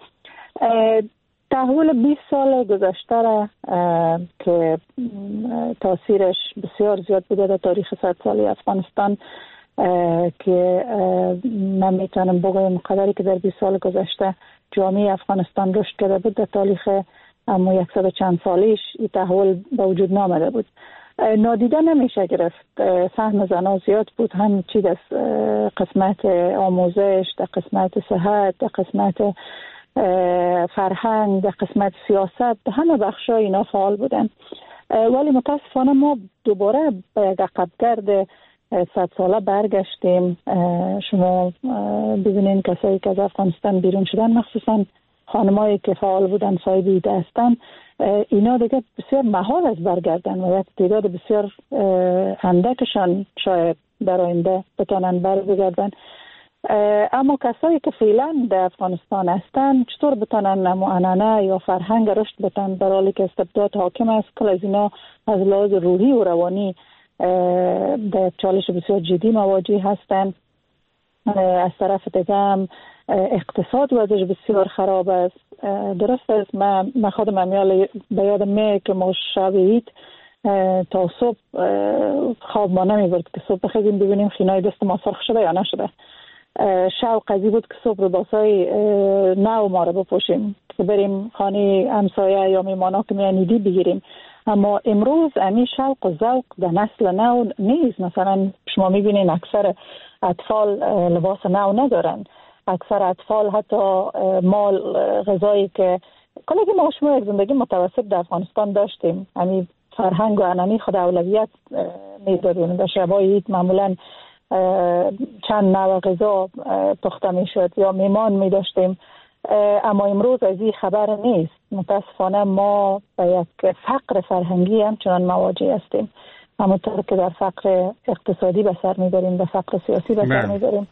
تحول 20 سال گذشته را که تاثیرش بسیار زیاد بوده در تاریخ 100 سالی افغانستان، که من میتونم بگویم قدری که در 20 سال گذشته جامعه افغانستان رشد کرده بود، در تاریخ اما 100 و چند سالیش این تحول به وجود نامده بود. نادیده نمیشه گرفت. سهم زنان زیاد بود، هم چی در قسمت آموزش، در قسمت صحت، در قسمت فرهنگ، در قسمت سیاست، در همه بخشای اینا فعال بودن. ولی متاسفانه ما دوباره به یک عقبگرد 100 ساله برگشتیم. شما ببینین کسایی که از افغانستان بیرون شدن، مخصوصا خانمایی که فعال بودن، صاحب ایده هستن، اینا دیگه بسیار محال است برگردن و یک تعداد بسیار اندکشان شاید در آینده بتونن برگردن. اما کسایی که فعلا در افغانستان هستن چطور بتونن عنعنه یا فرهنگ رشد بتن در حالی که استبداد حاکم است؟ کل از اینا از لحاظ روحی و روانی در چالش بسیار جدی مواجه هستن. از طرف دیگه هم اقتصاد وضعش بسیار خراب است. درست است، من خودم به یادم میاد که ما شب عید تا صبح خواب ما نمیبرد که صبح بخیزیم ببینیم خینای دست ما سرخ شده یا نشده. شوق قضیه بود که صبح لباسای نو ما رو بپوشیم که بریم خانه همسایه یا میمانا که میانیدی بگیریم. اما امروز امی شوق و ذوق در نسل نو نیست. مثلا شما میبینین اکثر اطفال لباس نو ندارن. اکثر اطفال حتی مال غذایی که کلی ما شما یک زندگی متوسط در افغانستان داشتیم، یعنی فرهنگ و عنعنه خود اولویت میدادیم. در شبای عید معمولا چند نوع غذا پخته میشد یا میمان میداشتیم. اما امروز از این خبر نیست. متاسفانه ما به یک فقر فرهنگی همچنان مواجه هستیم. همونطور که در فقر اقتصادی به سر میبریم، به فقر سیاسی به سر میبریم.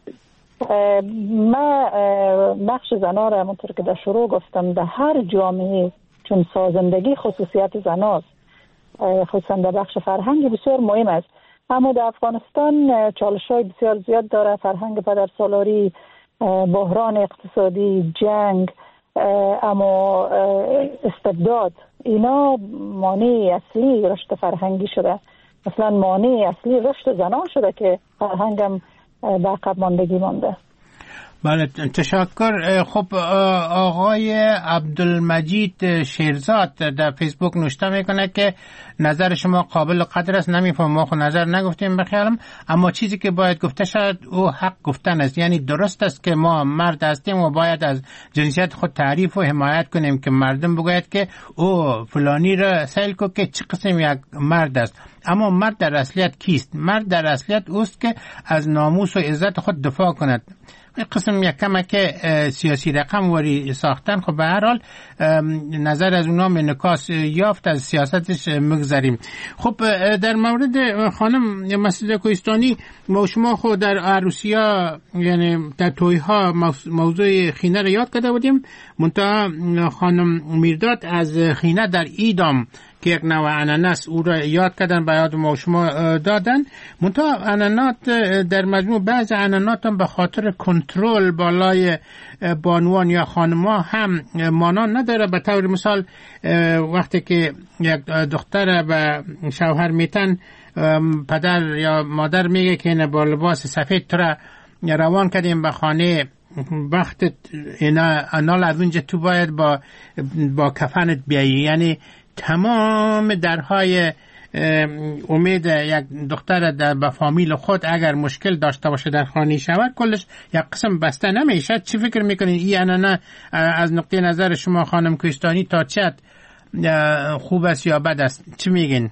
ما بخش زنان را همونطور که در شروع گفتم در هر جامعه، چون سازندگی خصوصیت زناست، خصوصا در بخش فرهنگی بسیار مهم است. اما در افغانستان چالش‌های بسیار زیاد داره. فرهنگ پدرسالاری، بحران اقتصادی، جنگ، اما استبداد، اینا مانع اصلی رشد فرهنگی شده. مثلا مانع اصلی رشد زنان شده که فرهنگم به عقب ماندگی مانده. بله، تشکر. خب آقای عبدالمجید شیرزاد در فیسبوک نوشته میکنه که نظر شما قابل قدر است. نمیفهم، ما خود نظر نگفتیم بخیالم، اما چیزی که باید گفته شد او حق گفتن است. یعنی درست است که ما مرد هستیم و باید از جنسیت خود تعریف و حمایت کنیم که مردم بگوید که او فلانی را سیل کو که چه قسم یک مرد است. اما مرد در اصلیت کیست؟ مرد در اصلیت اوست که از ناموس و عزت خود دفاع کند. قسم یک کمک سیاسی رقم وری ساختن، خب به هر حال نظر از اونا منکاس یافت، از سیاستش مگذریم. خب در مورد خانم مسعوده کوهستانی، ما شما خود در عروسی‌ها یعنی در توی‌ها موضوع خینه را یاد کرده بودیم، منتها خانم میرداد از خینه در ایدام که یک نوع عنعنه او را یاد کردن، به یاد ما شما دادن. منتها عنعنات در مجموع بعض عنعنات هم به خاطر کنترل بالای بانوان یا خانما هم مانا نداره. به طور مثال وقتی که یک دختر به شوهر میتن، پدر یا مادر میگه که اینه با لباس سفید تو را روان کردیم به خانه، وقت اینا لازم تو باید با کفنت بیایی. یعنی تمام درهای امید یک دختر با فامیل خود اگر مشکل داشته باشه در خانه شوهر، کلش یک قسم بسته نمیشه. چی فکر میکنین این عنعنه از نقطه نظر شما خانم کوهستانی تا چه خوب است یا بد است؟ چی میگین؟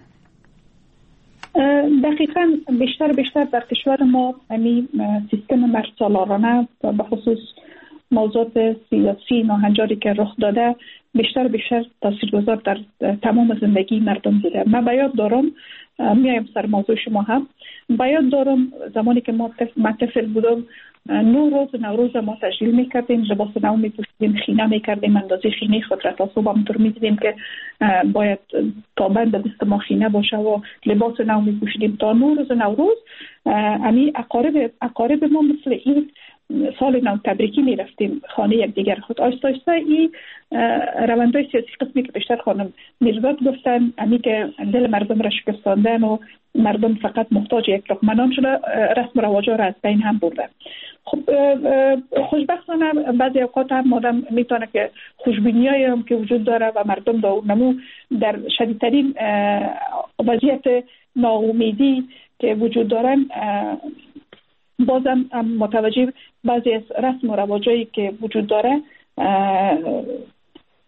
دقیقاً بیشتر در کشور ما همین سیستم مرد سالارانه به خصوص موضوعات سیاسی ناهنجاری که رخ داده بیشتر تاثیرگذار در تمام زندگی مردم بوده. من به یاد دارم، میایم سر موضوع شما هم، به یاد دارم زمانی که من طفل بودم 9 روز نوروز ما تشکیل میکردیم، لباس نو میپوشیدیم، خینه میکردیم، اندازه خینه خود را تا صبح همونطور میدیدیم که باید تا بند دست ما خینه باشه و لباس نو میپوشیدیم تا 9 روز نوروز. امی اقارب ما مثل این سال نو تبریکی میرفتیم خانه یک دیگر خود. آیسته آیسته این روندهای سیاسی قسمی که بیشتر خانم میرداد گفتن، امی که دل مردم را شکستاندن و مردم فقط محتاج یک لقمه نان شده، رسم و رواجا را از بین هم برده. خب خوشبختانه بعضی اوقات هم آدم میتونه که خوشبینیایی هم که وجود داره و مردم در شدیدترین وضعیت ناامیدی که وجود دارن بازم متوجه بعضی از رسم و رواجایی که وجود داره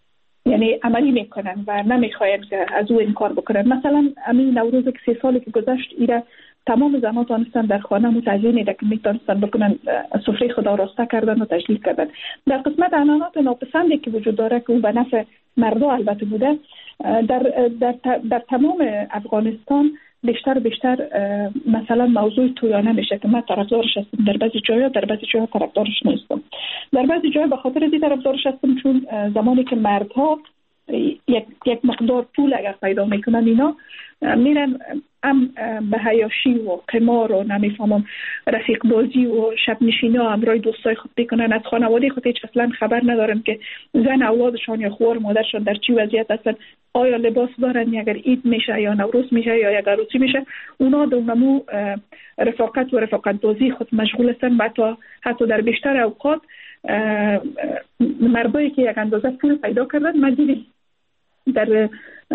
یعنی عملی میکنن و نمیخواین که از او انکار بکنن. مثلا همین نوروز که 3 سالی که گذشت ایره تمام زنان تانستن در خانه متعجین که میتونستن بکنن سفره خدا راسته کردن و تجلیل کردن. در قسمت عنعنات ناپسندی که وجود داره که او به نفع مردا البته بوده، در تمام افغانستان بیشتر مثلا موضوع تویانه میشه که من طرفدارش هستم در بعضی جاها، در بعضی جاها طرفدارش نیستم. در بعضی جاها به خاطر دی طرفدارش هستم چون زمانی که مردها یک مقدار پول اگر پیدا میکنن اینا میرن هم به حیاشی و قمار و نمیفهمم رفیق بازی و شب نشینی و همراه دوستای خود بکنن. از خانواده خود هیچ اصلا خبر ندارن که زن اولادشان یا خوار مادرشان در چی وضعیت هستن، آیا لباس دارن، اگر عید میشه یا نوروز میشه یا یک عروسی میشه. اونا دومو رفاقت و رفاقت بازی خود مشغول هستن و حتی در بیشتر اوقات مردایی که یک اندازه پول پیدا کردن، من دیدم در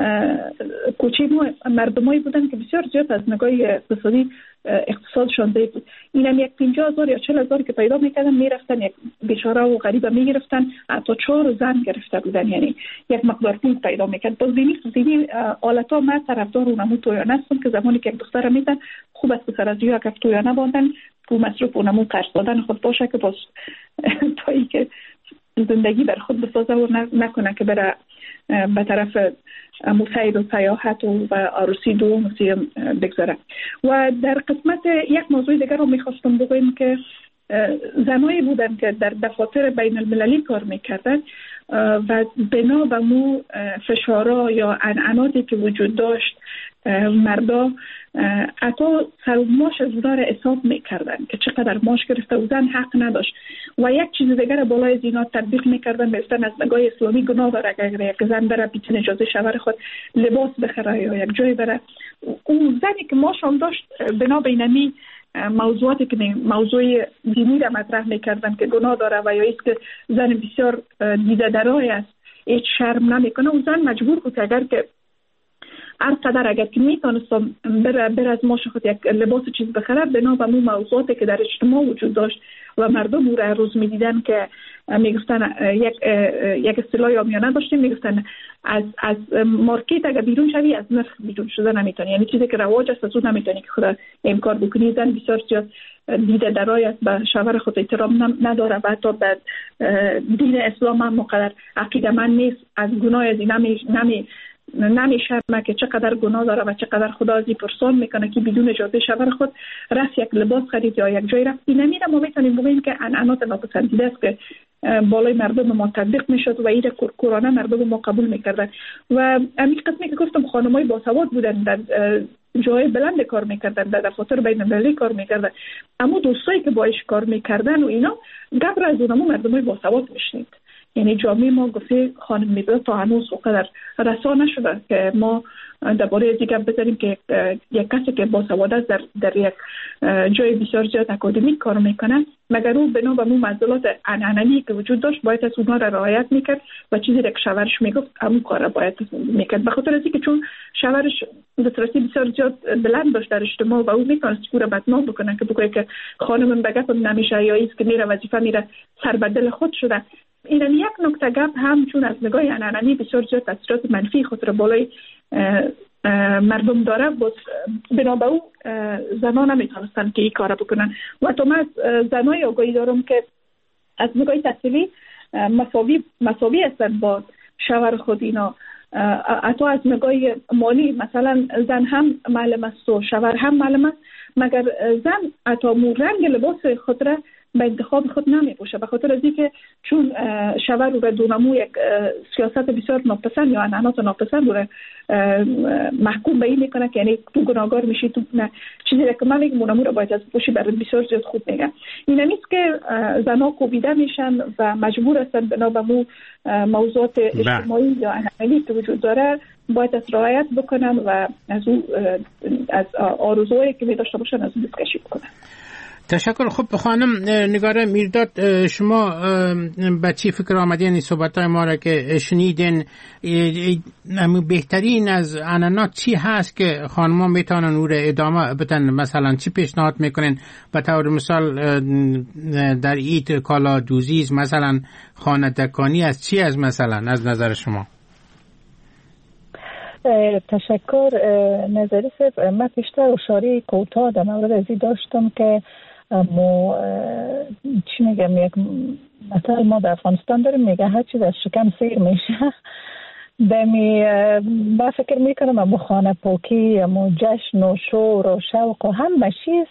کوچه ما مردمایی بودن که بسیار زیاد از نگاه اقتصادی اقتصادشان ضعیف بود. اینم یک 50,000 یا 40,000 که پیدا میکردن میرفتن یک بیچاره و غریبه میگرفتن، حتی 4 زن گرفته بودن، یعنی یک مقدار پول پیدا میکرد. باز بینی حالتا من طرفدار اونمو تویانه هستم که زمانی که یک دختر میدن خوب است پسر از یک تویانه باندن پول مصروف اونمو قرض دادن خود باشه که باز تایی که زندگی بر خود بسازه و نکنه که بره به طرف مساعد و سیاحت و عروسی دو موسیم بگذاره. و در قسمت یک موضوع دیگر رو میخواستم بگویم که زنایی بودن که در دفاتر بین المللی کار میکردن و بنا به مو فشارها یا عنعناتی که وجود داشت مردا حتی سرماش از اونا را حساب میکردن که چقدر ماش گرفته و زن حق نداشت. و یک چیز دیگر بالای از اینا تطبیق میکردن، میگفتن از نگاه اسلامی گناه داره اگر یک زن بره بیتن اجازه شوهر خود لباس بخره یا یک جای بره. اون زنی که ماش هم داشت بنا به اینمی موضوعاتی که موضوع دینی را مطرح میکردن که گناه داره و یا ایست که زن بسیار دیده درای است، هیچ شرم نمیکنه. اون زن مجبور بود اگر که هر قدر اگر که میتونستم بر از ماش خود یک لباس چیز بخره بنا به اون موضوعاتی که در اجتماع وجود داشت و مردم او را روز میدیدن که میگفتن یک اصطلاح عامیانه داشتیم، میگفتن از مارکت اگر بیرون شوی از نرخ بیرون شده نمیتونی، یعنی چیزی که رواج است از اون نمیتونی که خدا امکار بکنی. زن بسیار زیاد دیده درای است، به شوهر خود احترام نداره و حتی به دین اسلام هم مقدر عقیده من نیست، از گناه از این نمیشرمه که چقدر گناه داره و چقدر خدا ازی پرسان میکنه که بدون اجازه شوهر خود رفت یک لباس خرید یا یک جای رفت. این میره ما میتونیم بگیم که عنعنات ناپسندیده است که بالای مردم ما تطبیق میشد و ایره کورانه مردم ما قبول میکردن. و همین قسمی که گفتم خانمای باسواد بودن در جای بلند کار میکردن، در دفاتر بین المللی کار میکردن، اما دوستایی که باش کار میکردن و اینا قبل از اونمو مردمای باسواد میشنید. یعنی جامعه ما گفته خانم میبه تا هنوز اونقدر رسا نشده که ما درباره دیگه بذاریم که یک کسی که باسواد است در یک جای بسیار زیاد اکادمیک کار میکنه، مگر او بنا به اون معضلات عنعنه‌ای که وجود داشت باید از اونها را رعایت میکرد و چیزی که شوهرش میگفت همون کار را باید میکرد. به خاطر اینکه چون شوهرش دسترسی بسیار زیاد بلند داشت در اجتماع و او میتونست او را بدنام بکنه که بگه که خانم بگم نمیشه یا ایست که میره وظیفه میره سر به دل خود شده. این یک نکته گپ هم چون از نگاه عنعنه‌ای بسیار زیاد تاثیرات منفی خود را بالای مردم داره، باز بنا به او زنان نمیتونستن که این کار بکنن. و تو من از زنای آگاهی دارم که از نگاه تحصیلی مساوی هستن با شوهر خود اینا، حتی از نگاه مالی مثلا زن هم معلم است و شوهر هم معلم است، مگر زن حتی رنگ لباس خود را به انتخاب خود نمیپوشه، به خاطر از اینکه چون شوهر رو به دونمو یک سیاست بسیار ناپسند یا عنعنات ناپسند رو محکوم به این میکنه که یعنی تو گناهگار میشی، تو نه چیزی که من میگم اونمو رو باید از پوشی برای بسیار زیاد خوب میگن. این همیست که زنها کوبیده میشن و مجبور هستن بنا به مو موضوعات اجتماعی یا عنعنه‌ای که وجود داره باید از رعایت بکنن و از آرزوهایی که می داشته باشن از اون دستکشی بکنن. تشکر. خب خانم نگار میرداد، شما به چی فکر آمدین این صحبت‌های ما را که شنیدین؟ بهترین از عنعنات چی هست که خانم‌ها میتونن او را ادامه بدن؟ مثلا چی پیشنهاد میکنین؟ به طور مثال در عید کالا دوزیز مثلا خانه دکانی از چی از مثلا از نظر شما؟ تشکر نظری صاحب. من پیشتر اشاره کوتاه در مورد ازی داشتم که چی میگم، یک مثلا ما در افغانستان داریم میگه هر چیز از شکم سیر میشه. من فکر میکنم امو خانه پاکی، امو جشن و شور و شوق و همه چیز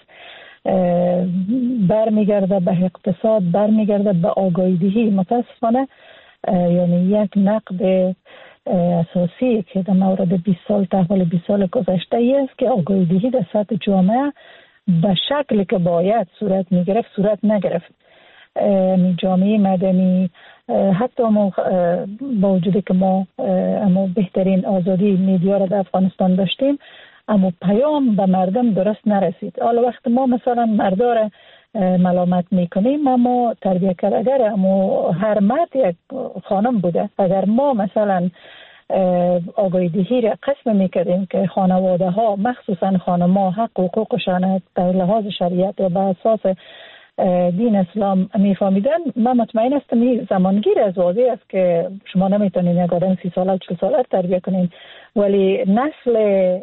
برمیگرده به اقتصاد، برمیگرده به آگاهی دهی. متاسفانه یعنی یک نقد اساسی که در مورد 20 سال تحول 20 سال گذشته است که آگاهی دهی در سطح جامعه به شکلی که باید صورت میگرفت صورت نگرفت. جامعه مدنی حتی با وجودی که ما بهترین آزادی میدیا را در افغانستان داشتیم، اما پیام به مردم درست نرسید. حالا وقت ما مثلا مردار ملامت میکنیم، اما تربیه کرده اما هر مرد یک خانم بوده. اگر ما مثلا آگاهی دهی را قسم میکردیم که خانواده ها مخصوصا خانم ها حق و حقوقشان در لحاظ شریعت یا به اساس دین اسلام میفهمیدن، من مطمئن هستم این زمانگیر از واضح است که شما نمیتونین یک آدم 30 ساله 40 ساله تربیه کنین، ولی نسل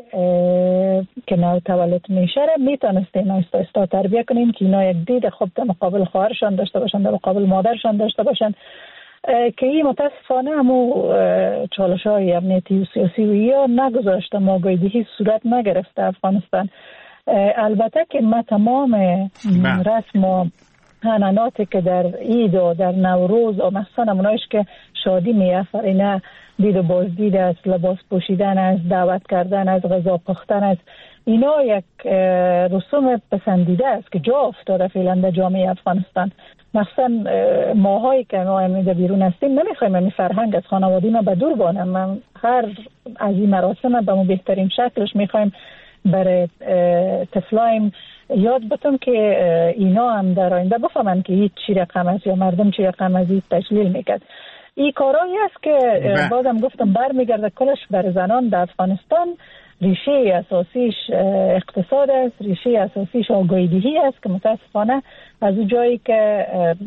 که نو تولد میشه را میتونستین آهسته تربیه کنین که اینا یک دید خوب در مقابل خواهرشان داشته باشن، در مقابل مادرشان داشته باشن، که این متاسفانه همو چالش‌های امنیتی و سیاسی و یا نگذاشته آگاهی دهی صورت نگرفته افغانستان. البته که ما تمام رسم و حناناتی که در عید و در نوروز و مثلا اونایش که شادی میافرینه، دید و بازدید است، لباس پوشیدن است، دعوت کردن است، غذا پختن است، اینا یک رسوم پسندیده است که جا افتاده فعلا در جامعه افغانستان. مثلا ماهایی که ما در بیرون هستیم نمیخوایم این فرهنگ از خانوادی ما به دور بانم. من هر از این مراسم به بهترین شکلش میخوایم برای طفلایم یاد بتم که اینا هم در آینده بفهمن که هیچ چی رقم است یا مردم چی رقم از این تشلیل میکرد. این کارایی است که بازم گفتم برمیگرده کلش بر زنان در افغانستان. ریشه اساسیش اقتصاد است، ریشه اساسیش آگاهی دهی است که متاسفانه از اون جایی که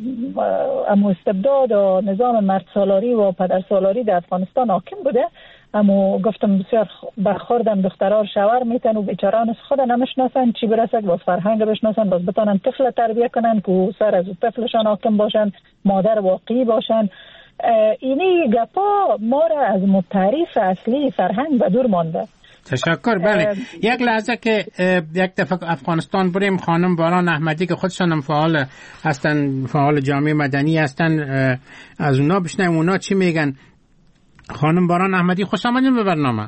استبداد و نظام مرد سالاری و پدر سالاری در افغانستان حاکم بوده، اما گفتم بسیار برخوردم دخترها شوهر میتن و بیچاران از خود نمیشناسن، چی برسه با فرهنگ بشناسن، باز بتونن طفل تربیه کنن که سر از طفلشان حاکم باشن، مادر واقعی باشن. اینی گپا ما را از تعریف اصلی فرهنگ به دور مانده. تشکر. بله یک لحظه که یک دفعه افغانستان بریم، خانم باران احمدی که خودشان هم فعال هستن، فعال جامعه مدنی هستن، از اونا بشنویم اونا چی میگن. خانم باران احمدی خوش آمدین به برنامه.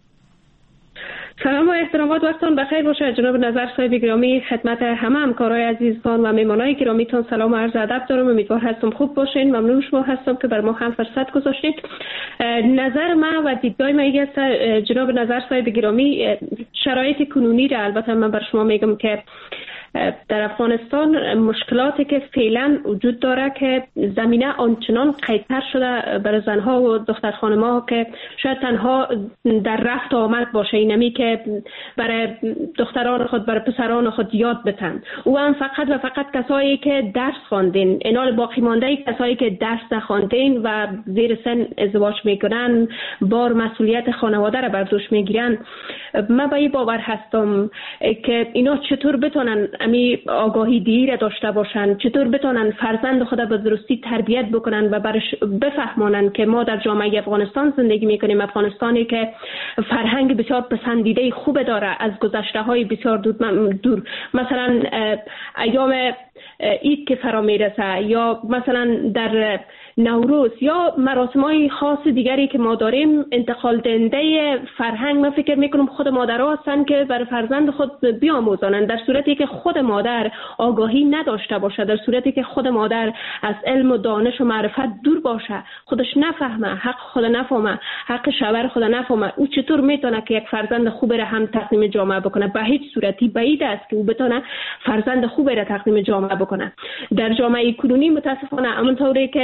سلام و احترامات، وقتتون بخیر باشه. جناب نظر صاحب گرامی، خدمت همه همکارای عزیزان و مهمانای گرامیتون سلام و عرض ادب دارم. امیدوار هستم خوب باشین. ممنون شما هستم که بر ما هم فرصت گذاشتید. نظر من و دیدگاه من است جناب نظر صاحب گرامی، شرایط کنونی را البته من بر شما میگم که در افغانستان مشکلاتی که فعلا وجود داره که زمینه آنچنان قیدتر شده برای زنها و دختر خانم‌ها که شاید تنها در رفت آمد باشه، اینمی که برای دختران خود برای پسران خود یاد بتن. او هم فقط و فقط کسایی که درس خواندین، انال باقی مانده کسایی که درس نخواندین و زیر سن ازدواج میکنن، بار مسئولیت خانواده را بر دوش میگیرن. من با این باور هستم که اینا چطور بتونن امی آگاهی دهی را داشته باشن، چطور بتونن فرزند خود به درستی تربیت بکنن و برش بفهمانن که ما در جامعه افغانستان زندگی میکنیم، افغانستانی که فرهنگ بسیار پسندیده خوب داره از گذشته های بسیار دور. مثلا ایام عید که فرا میرسه یا مثلا در نوروز یا مراسم‌های خاص دیگری که ما داریم، انتقال دهنده فرهنگ من فکر میکنم خود مادرها هستن که برای فرزند خود بیاموزانند. در صورتی که خود مادر آگاهی نداشته باشه، در صورتی که خود مادر از علم و دانش و معرفت دور باشه، خودش نفهمه، حق خود نفهمه، حق شوهر خود نفهمه، او چطور میتونه که یک فرزند خوب را هم تقدیم جامعه بکنه؟ به هیچ صورتی بعید است که او بتونه فرزند خوب را تقدیم جامعه بکنه. در جامعه کنونی متاسفانه همونطوری که با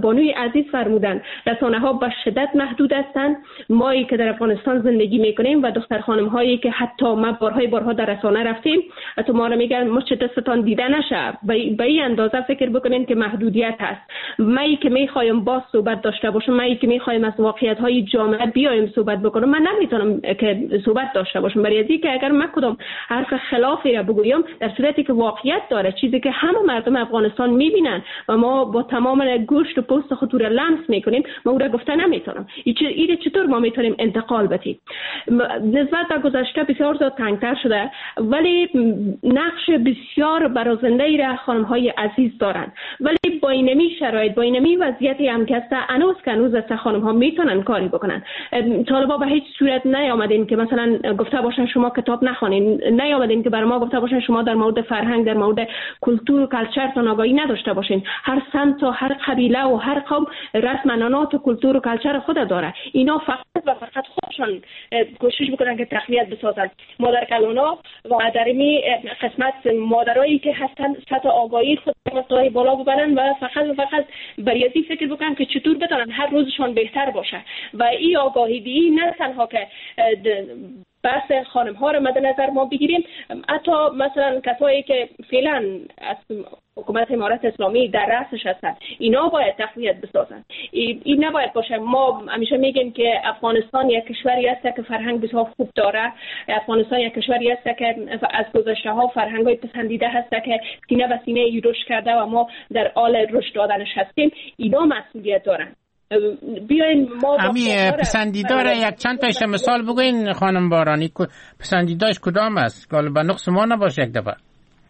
بانوی عزیز فرمودن رسانه ها به شدت محدود هستند. مایی که در افغانستان زندگی میکنیم و دختر خانم هایی که حتی ما بارها در رسانه رفتیم، حتی ما را میگن مچ دستتان دیده نشه، به این اندازه فکر بکنین که محدودیت هست. مایی که میخوایم باز صحبت داشته باشم، مایی که میخوایم از واقعیت های جامعه بیایم صحبت بکنم، من نمیتونم که صحبت داشته باشم، برای اینکه اگر من کدام حرف خلافی را بگویم در صورتی که واقعیت داره، چیزی که همه مردم افغانستان میبینن و ما با تمام گوشت و پوست خود را لمس میکنیم، ما او را گفته نمیتونم. این چطور ما میتونیم انتقال بدیم؟ نسبت به گذشته بسیار زیاد تنگتر شده، ولی نقش بسیار برازنده را خانم های عزیز دارن. ولی با اینمی شرایط، با اینمی وضعیتی هم که هنوز است خانم ها میتونن کاری بکنن. طالبا به هیچ صورت نیامدین که مثلا گفته باشن شما کتاب نخوانین، نیامدین که بر ما گفته باشن شما در مورد فرهنگ، در مورد کلتور و کلچر آگاهی نداشته باشین. هر سمت و هر قبیله و هر قوم رسم عنعنات و کلتور و کلچر خود داره. اینا فقط خودشان کوشش بکنن که تقویت بسازن. مادر کلونا و در این قسمت مادرایی که هستن سطح آگاهی خود مستوی بالا ببرن و فقط بریازی فکر بکنن که چطور بتونن هر روزشان بهتر باشه. و این آگاهی دی نه تنها که بحث خانم ها رو مد نظر ما بگیریم، حتی مثلا کسایی که فعلا از حکومت امارت اسلامی در رأسش هستن، اینا باید تقویت بسازن. این نباید باشه. ما همیشه میگیم که افغانستان یک کشوری است که فرهنگ بسیار خوب داره. افغانستان یک کشوری است که از گذشته ها فرهنگ های پسندیده هست که سینه به سینه رشد کرده و ما در حال رشد دادنش هستیم. اینا مسئولیت دارن. بیاین ما پسندیدار یک چند تایش مثال بگوین خانم بارانی، پسندیداش کدام است؟ به نقص ما نباشه یک دفعه.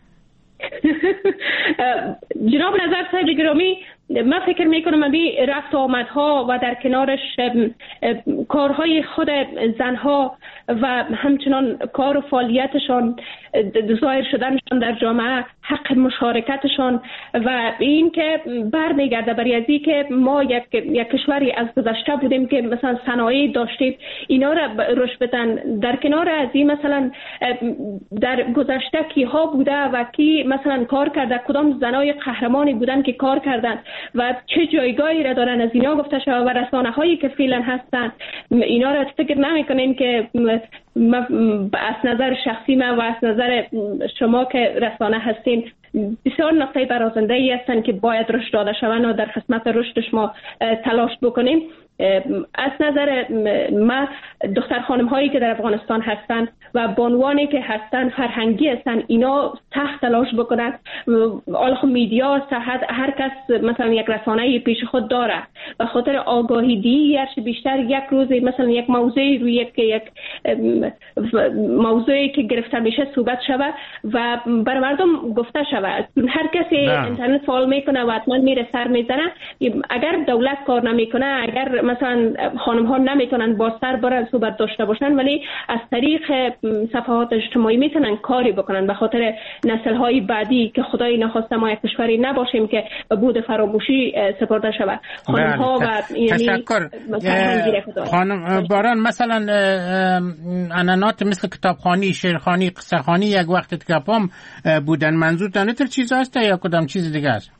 جناب نظر صاحب گرامی، من فکر میکنم این رفت آمدها و در کنارش کارهای خود زنها و همچنان کار و فعالیتشان، ظاهر شدنشان در جامعه، حق مشارکتشان و این که برمیگرده برای ازی که ما یک کشوری از گذشته بودیم که مثلا صنایع داشتیم، اینا را رشد بدن. در کنار از این مثلا در گذشته کیها بوده و کی مثلا کار کرده، کدام زنای قهرمانی بودن که کار کردن و چه جایگاهی را دارن، از اینا گفته شده. و رسانه هایی که فعلا هستن اینا را فکر نمیکنین که از نظر شخصی من و از نظر شما که رسانه هستین بسیار نقطه برازنده ای هستن که باید رشد داده شوند و در خدمت رشدش ما تلاش بکنیم. از نظر ما دختر خانم هایی که در افغانستان هستن و بانوانی که هستن فرهنگی هستن، اینا سخت تلاش بکنند. آلخ میدیا صحت هر کس مثلا یک رسانه پیش خود داره و خاطر آگاهی دی هرچی بیشتر یک روز مثلا یک موضوعی روی یک موضوعی که گرفته میشه صحبت شود و بر مردم گفته شود. هر کسی اینترنت فعال میکنه و حتما میره سر میزنه. اگر دولت کار نمیکنه، اگر مثلا خانم ها نمیتونن با سر برن صحبت داشته باشن، ولی از طریق صفحات اجتماعی میتونن کاری بکنن به خاطر نسل های بعدی که خدای نخواسته ما یک کشوری نباشیم که بود فراموشی سپرده شود. خانم ها و تشکر. خانم باران، مثلا عنعنات مثل کتابخوانی، شعرخوانی، قصه‌خوانی یک وقت کپام بودن، منظور دانتر چیز هست یا کدام چیز دیگه است؟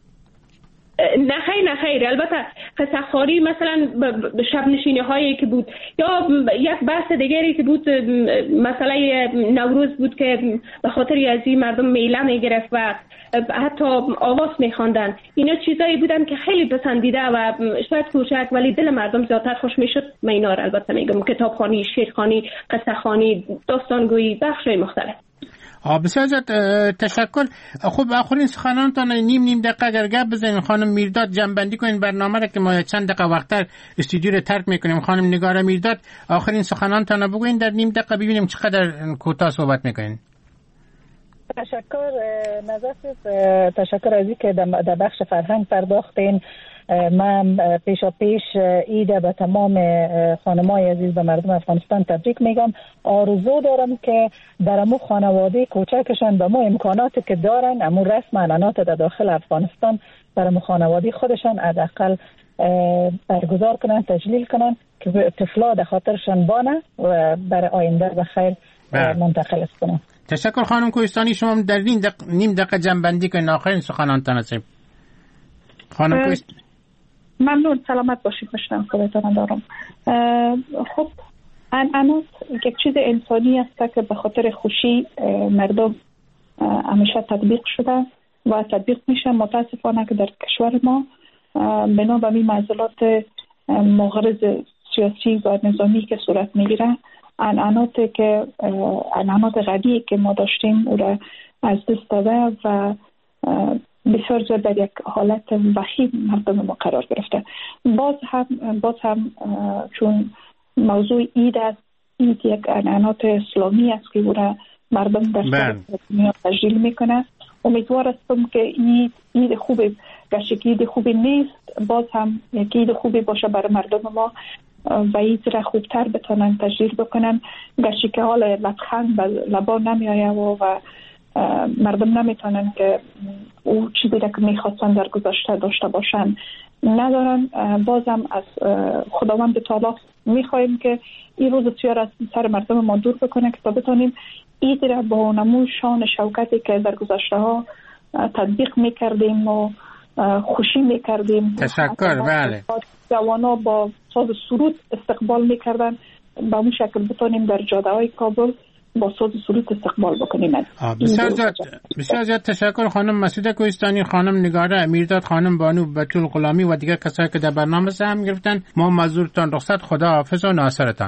نه خیر. البته قصه‌خوانی مثلا شب نشینی هایی که بود یا یک بحث دیگری که بود، مسئله نوروز بود که به خاطر از این مردم میله میگرفت و حتی آواز میخواندن. اینا چیزایی بودن که خیلی پسندیده و شاید کوچک ولی دل مردم زیادتر خوش میشد. من اینا رو البته میگم، کتابخوانی، شعرخوانی، قصه‌خوانی، داستانگویی، بخشای مختلف. بسیار زیاد تشکر. خب آخرین سخنانتان نیم دقیقه اگر گپ بزنین خانم میرداد، جنبندی کنین برنامه را که ما چند دقیقه وقتر استودیو رو ترک میکنیم. خانم نگار میرداد، آخرین سخنانتان بگوین در نیم دقیقه، ببینیم چقدر کوتاه صحبت میکنین. تشکر نظر، تشکر از اینکه در بخش فرهنگ پرداختین. من پیش ایده به تمام خانمای عزیز به مردم افغانستان تبریک میگم. آرزو دارم که در امو خانواده کوچکشان به مو امکاناتی که دارن، امو رسم عنعنات در داخل افغانستان در امو خانواده خودشان حداقل برگزار کنن، تجلیل کنن که طفلا در خاطرشان بانه و برای آینده به خیر منتقل کنن. تشکر خانم کوهستانی. شما در نیم دقیقه جنبندی کنین آخرین سخنانتان هستیم. خانم کوهستانی. ممنون، سلامت باشید. مشنم صدایتان دارم. خب عنعنات یک چیز انسانی است که به خاطر خوشی مردم همیشه تطبیق شده و تطبیق میشه. متاسفانه که در کشور ما بنا به این معضلات مغرض سیاسی و نظامی که صورت میگیره، عنعنات قدیمی که ما داشتیم او را از دست داده و بسیار زیاد در یک حالت وخیم مردم ما قرار گرفته. باز هم چون موضوع عید است، عید یک عنعنات اسلامی است که او را مردم در دنیا تجلیل میکنه. امیدوار هستم که عید خوبی گرچه که عید خوبی نیست، باز هم یک عید خوبی باشه برای مردم ما و عید را خوبتر بتونن تجلیل بکنن، گرچه که حال لبخند به لبا نمی آید و مردم نمیتونن که او چیزی را که میخواستن در گذشته داشته باشن ندارن. بازم از خداوند تعالی میخواهیم که این روز سیار از سر مردم ما دور بکنه که تا بتونیم عید را با نمون شان شوکتی که در گذشته ها تطبیق میکردیم و خوشی میکردیم. تشکر. بله. جوانا با ساز سرود استقبال میکردن، با اون شکل بتونیم در جاده های کابل با ساز سرود استقبال بکنیم. بسیار زیاد تشکر خانم مسعوده کوهستانی، خانم نگاره امیرداد، خانم بانو بتول غلامی و دیگر کسایی که در برنامه سهم گرفتن. ما مزورتان رخصت، خدا حافظ و ناصرتان.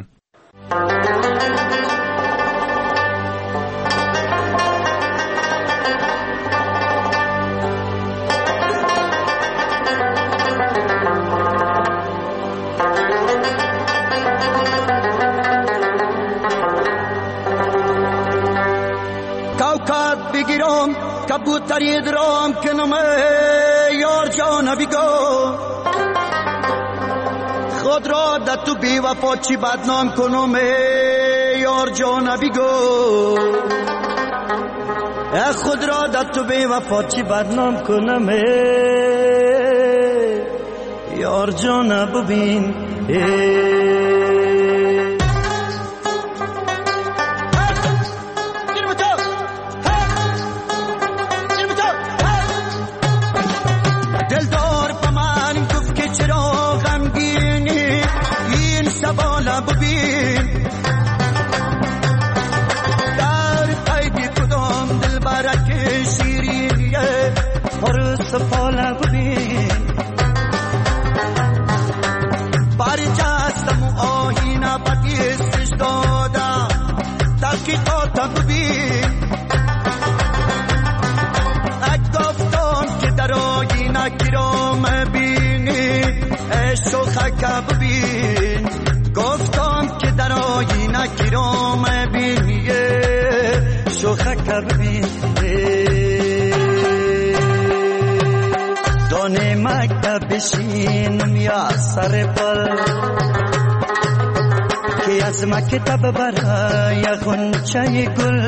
کبوتری درام کنم یار جان بگو، خود را در تو بی وفا چی بدنام کنم یار جان بگو، خود را در تو بی وفا چی بدنام کنم یار جان ببین. گفتم که در آینه گیرام بینی شوخک ببین، دانه مکتب بشینم یا سر پل که از مکتب برای غنچه گل،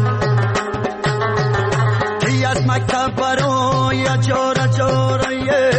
که از مکتب برای جاره جاره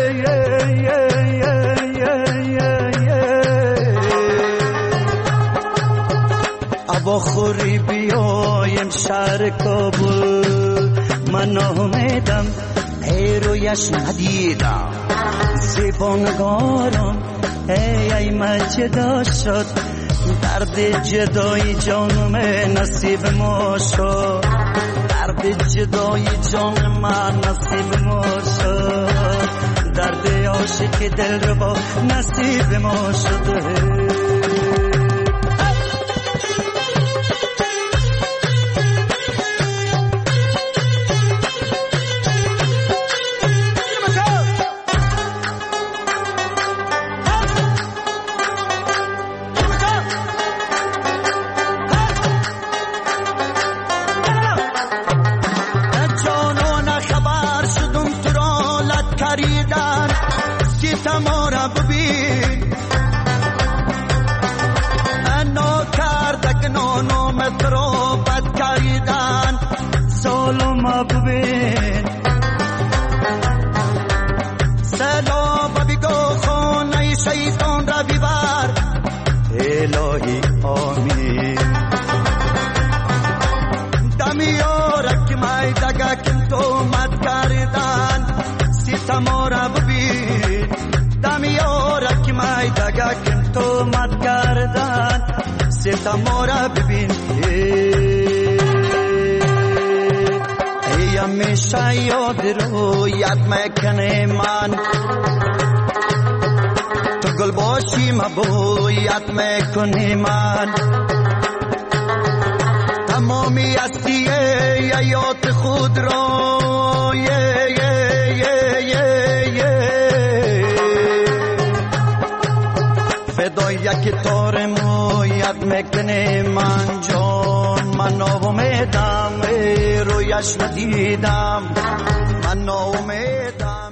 با خوری بیایم شهر کابل. من آمدم ای رویش ندیدم زیبانگارم ای مجدا شد، درد جدای جانم نصیب ما شد، درد جدای جان من نصیب ما شد، درد عاشق دل رو با نصیب ما شده. دم یارک مای دگه تو مد کردن ستمارا ببین ای همیشه یاد رو یاد میکنه من تو گل باشی مبو یاد میکنه من تمامی هستی یاد خود رو فدای یک تار مو یاد میکنه من جان من ناامیدم رویش ندیدم من ناامیدم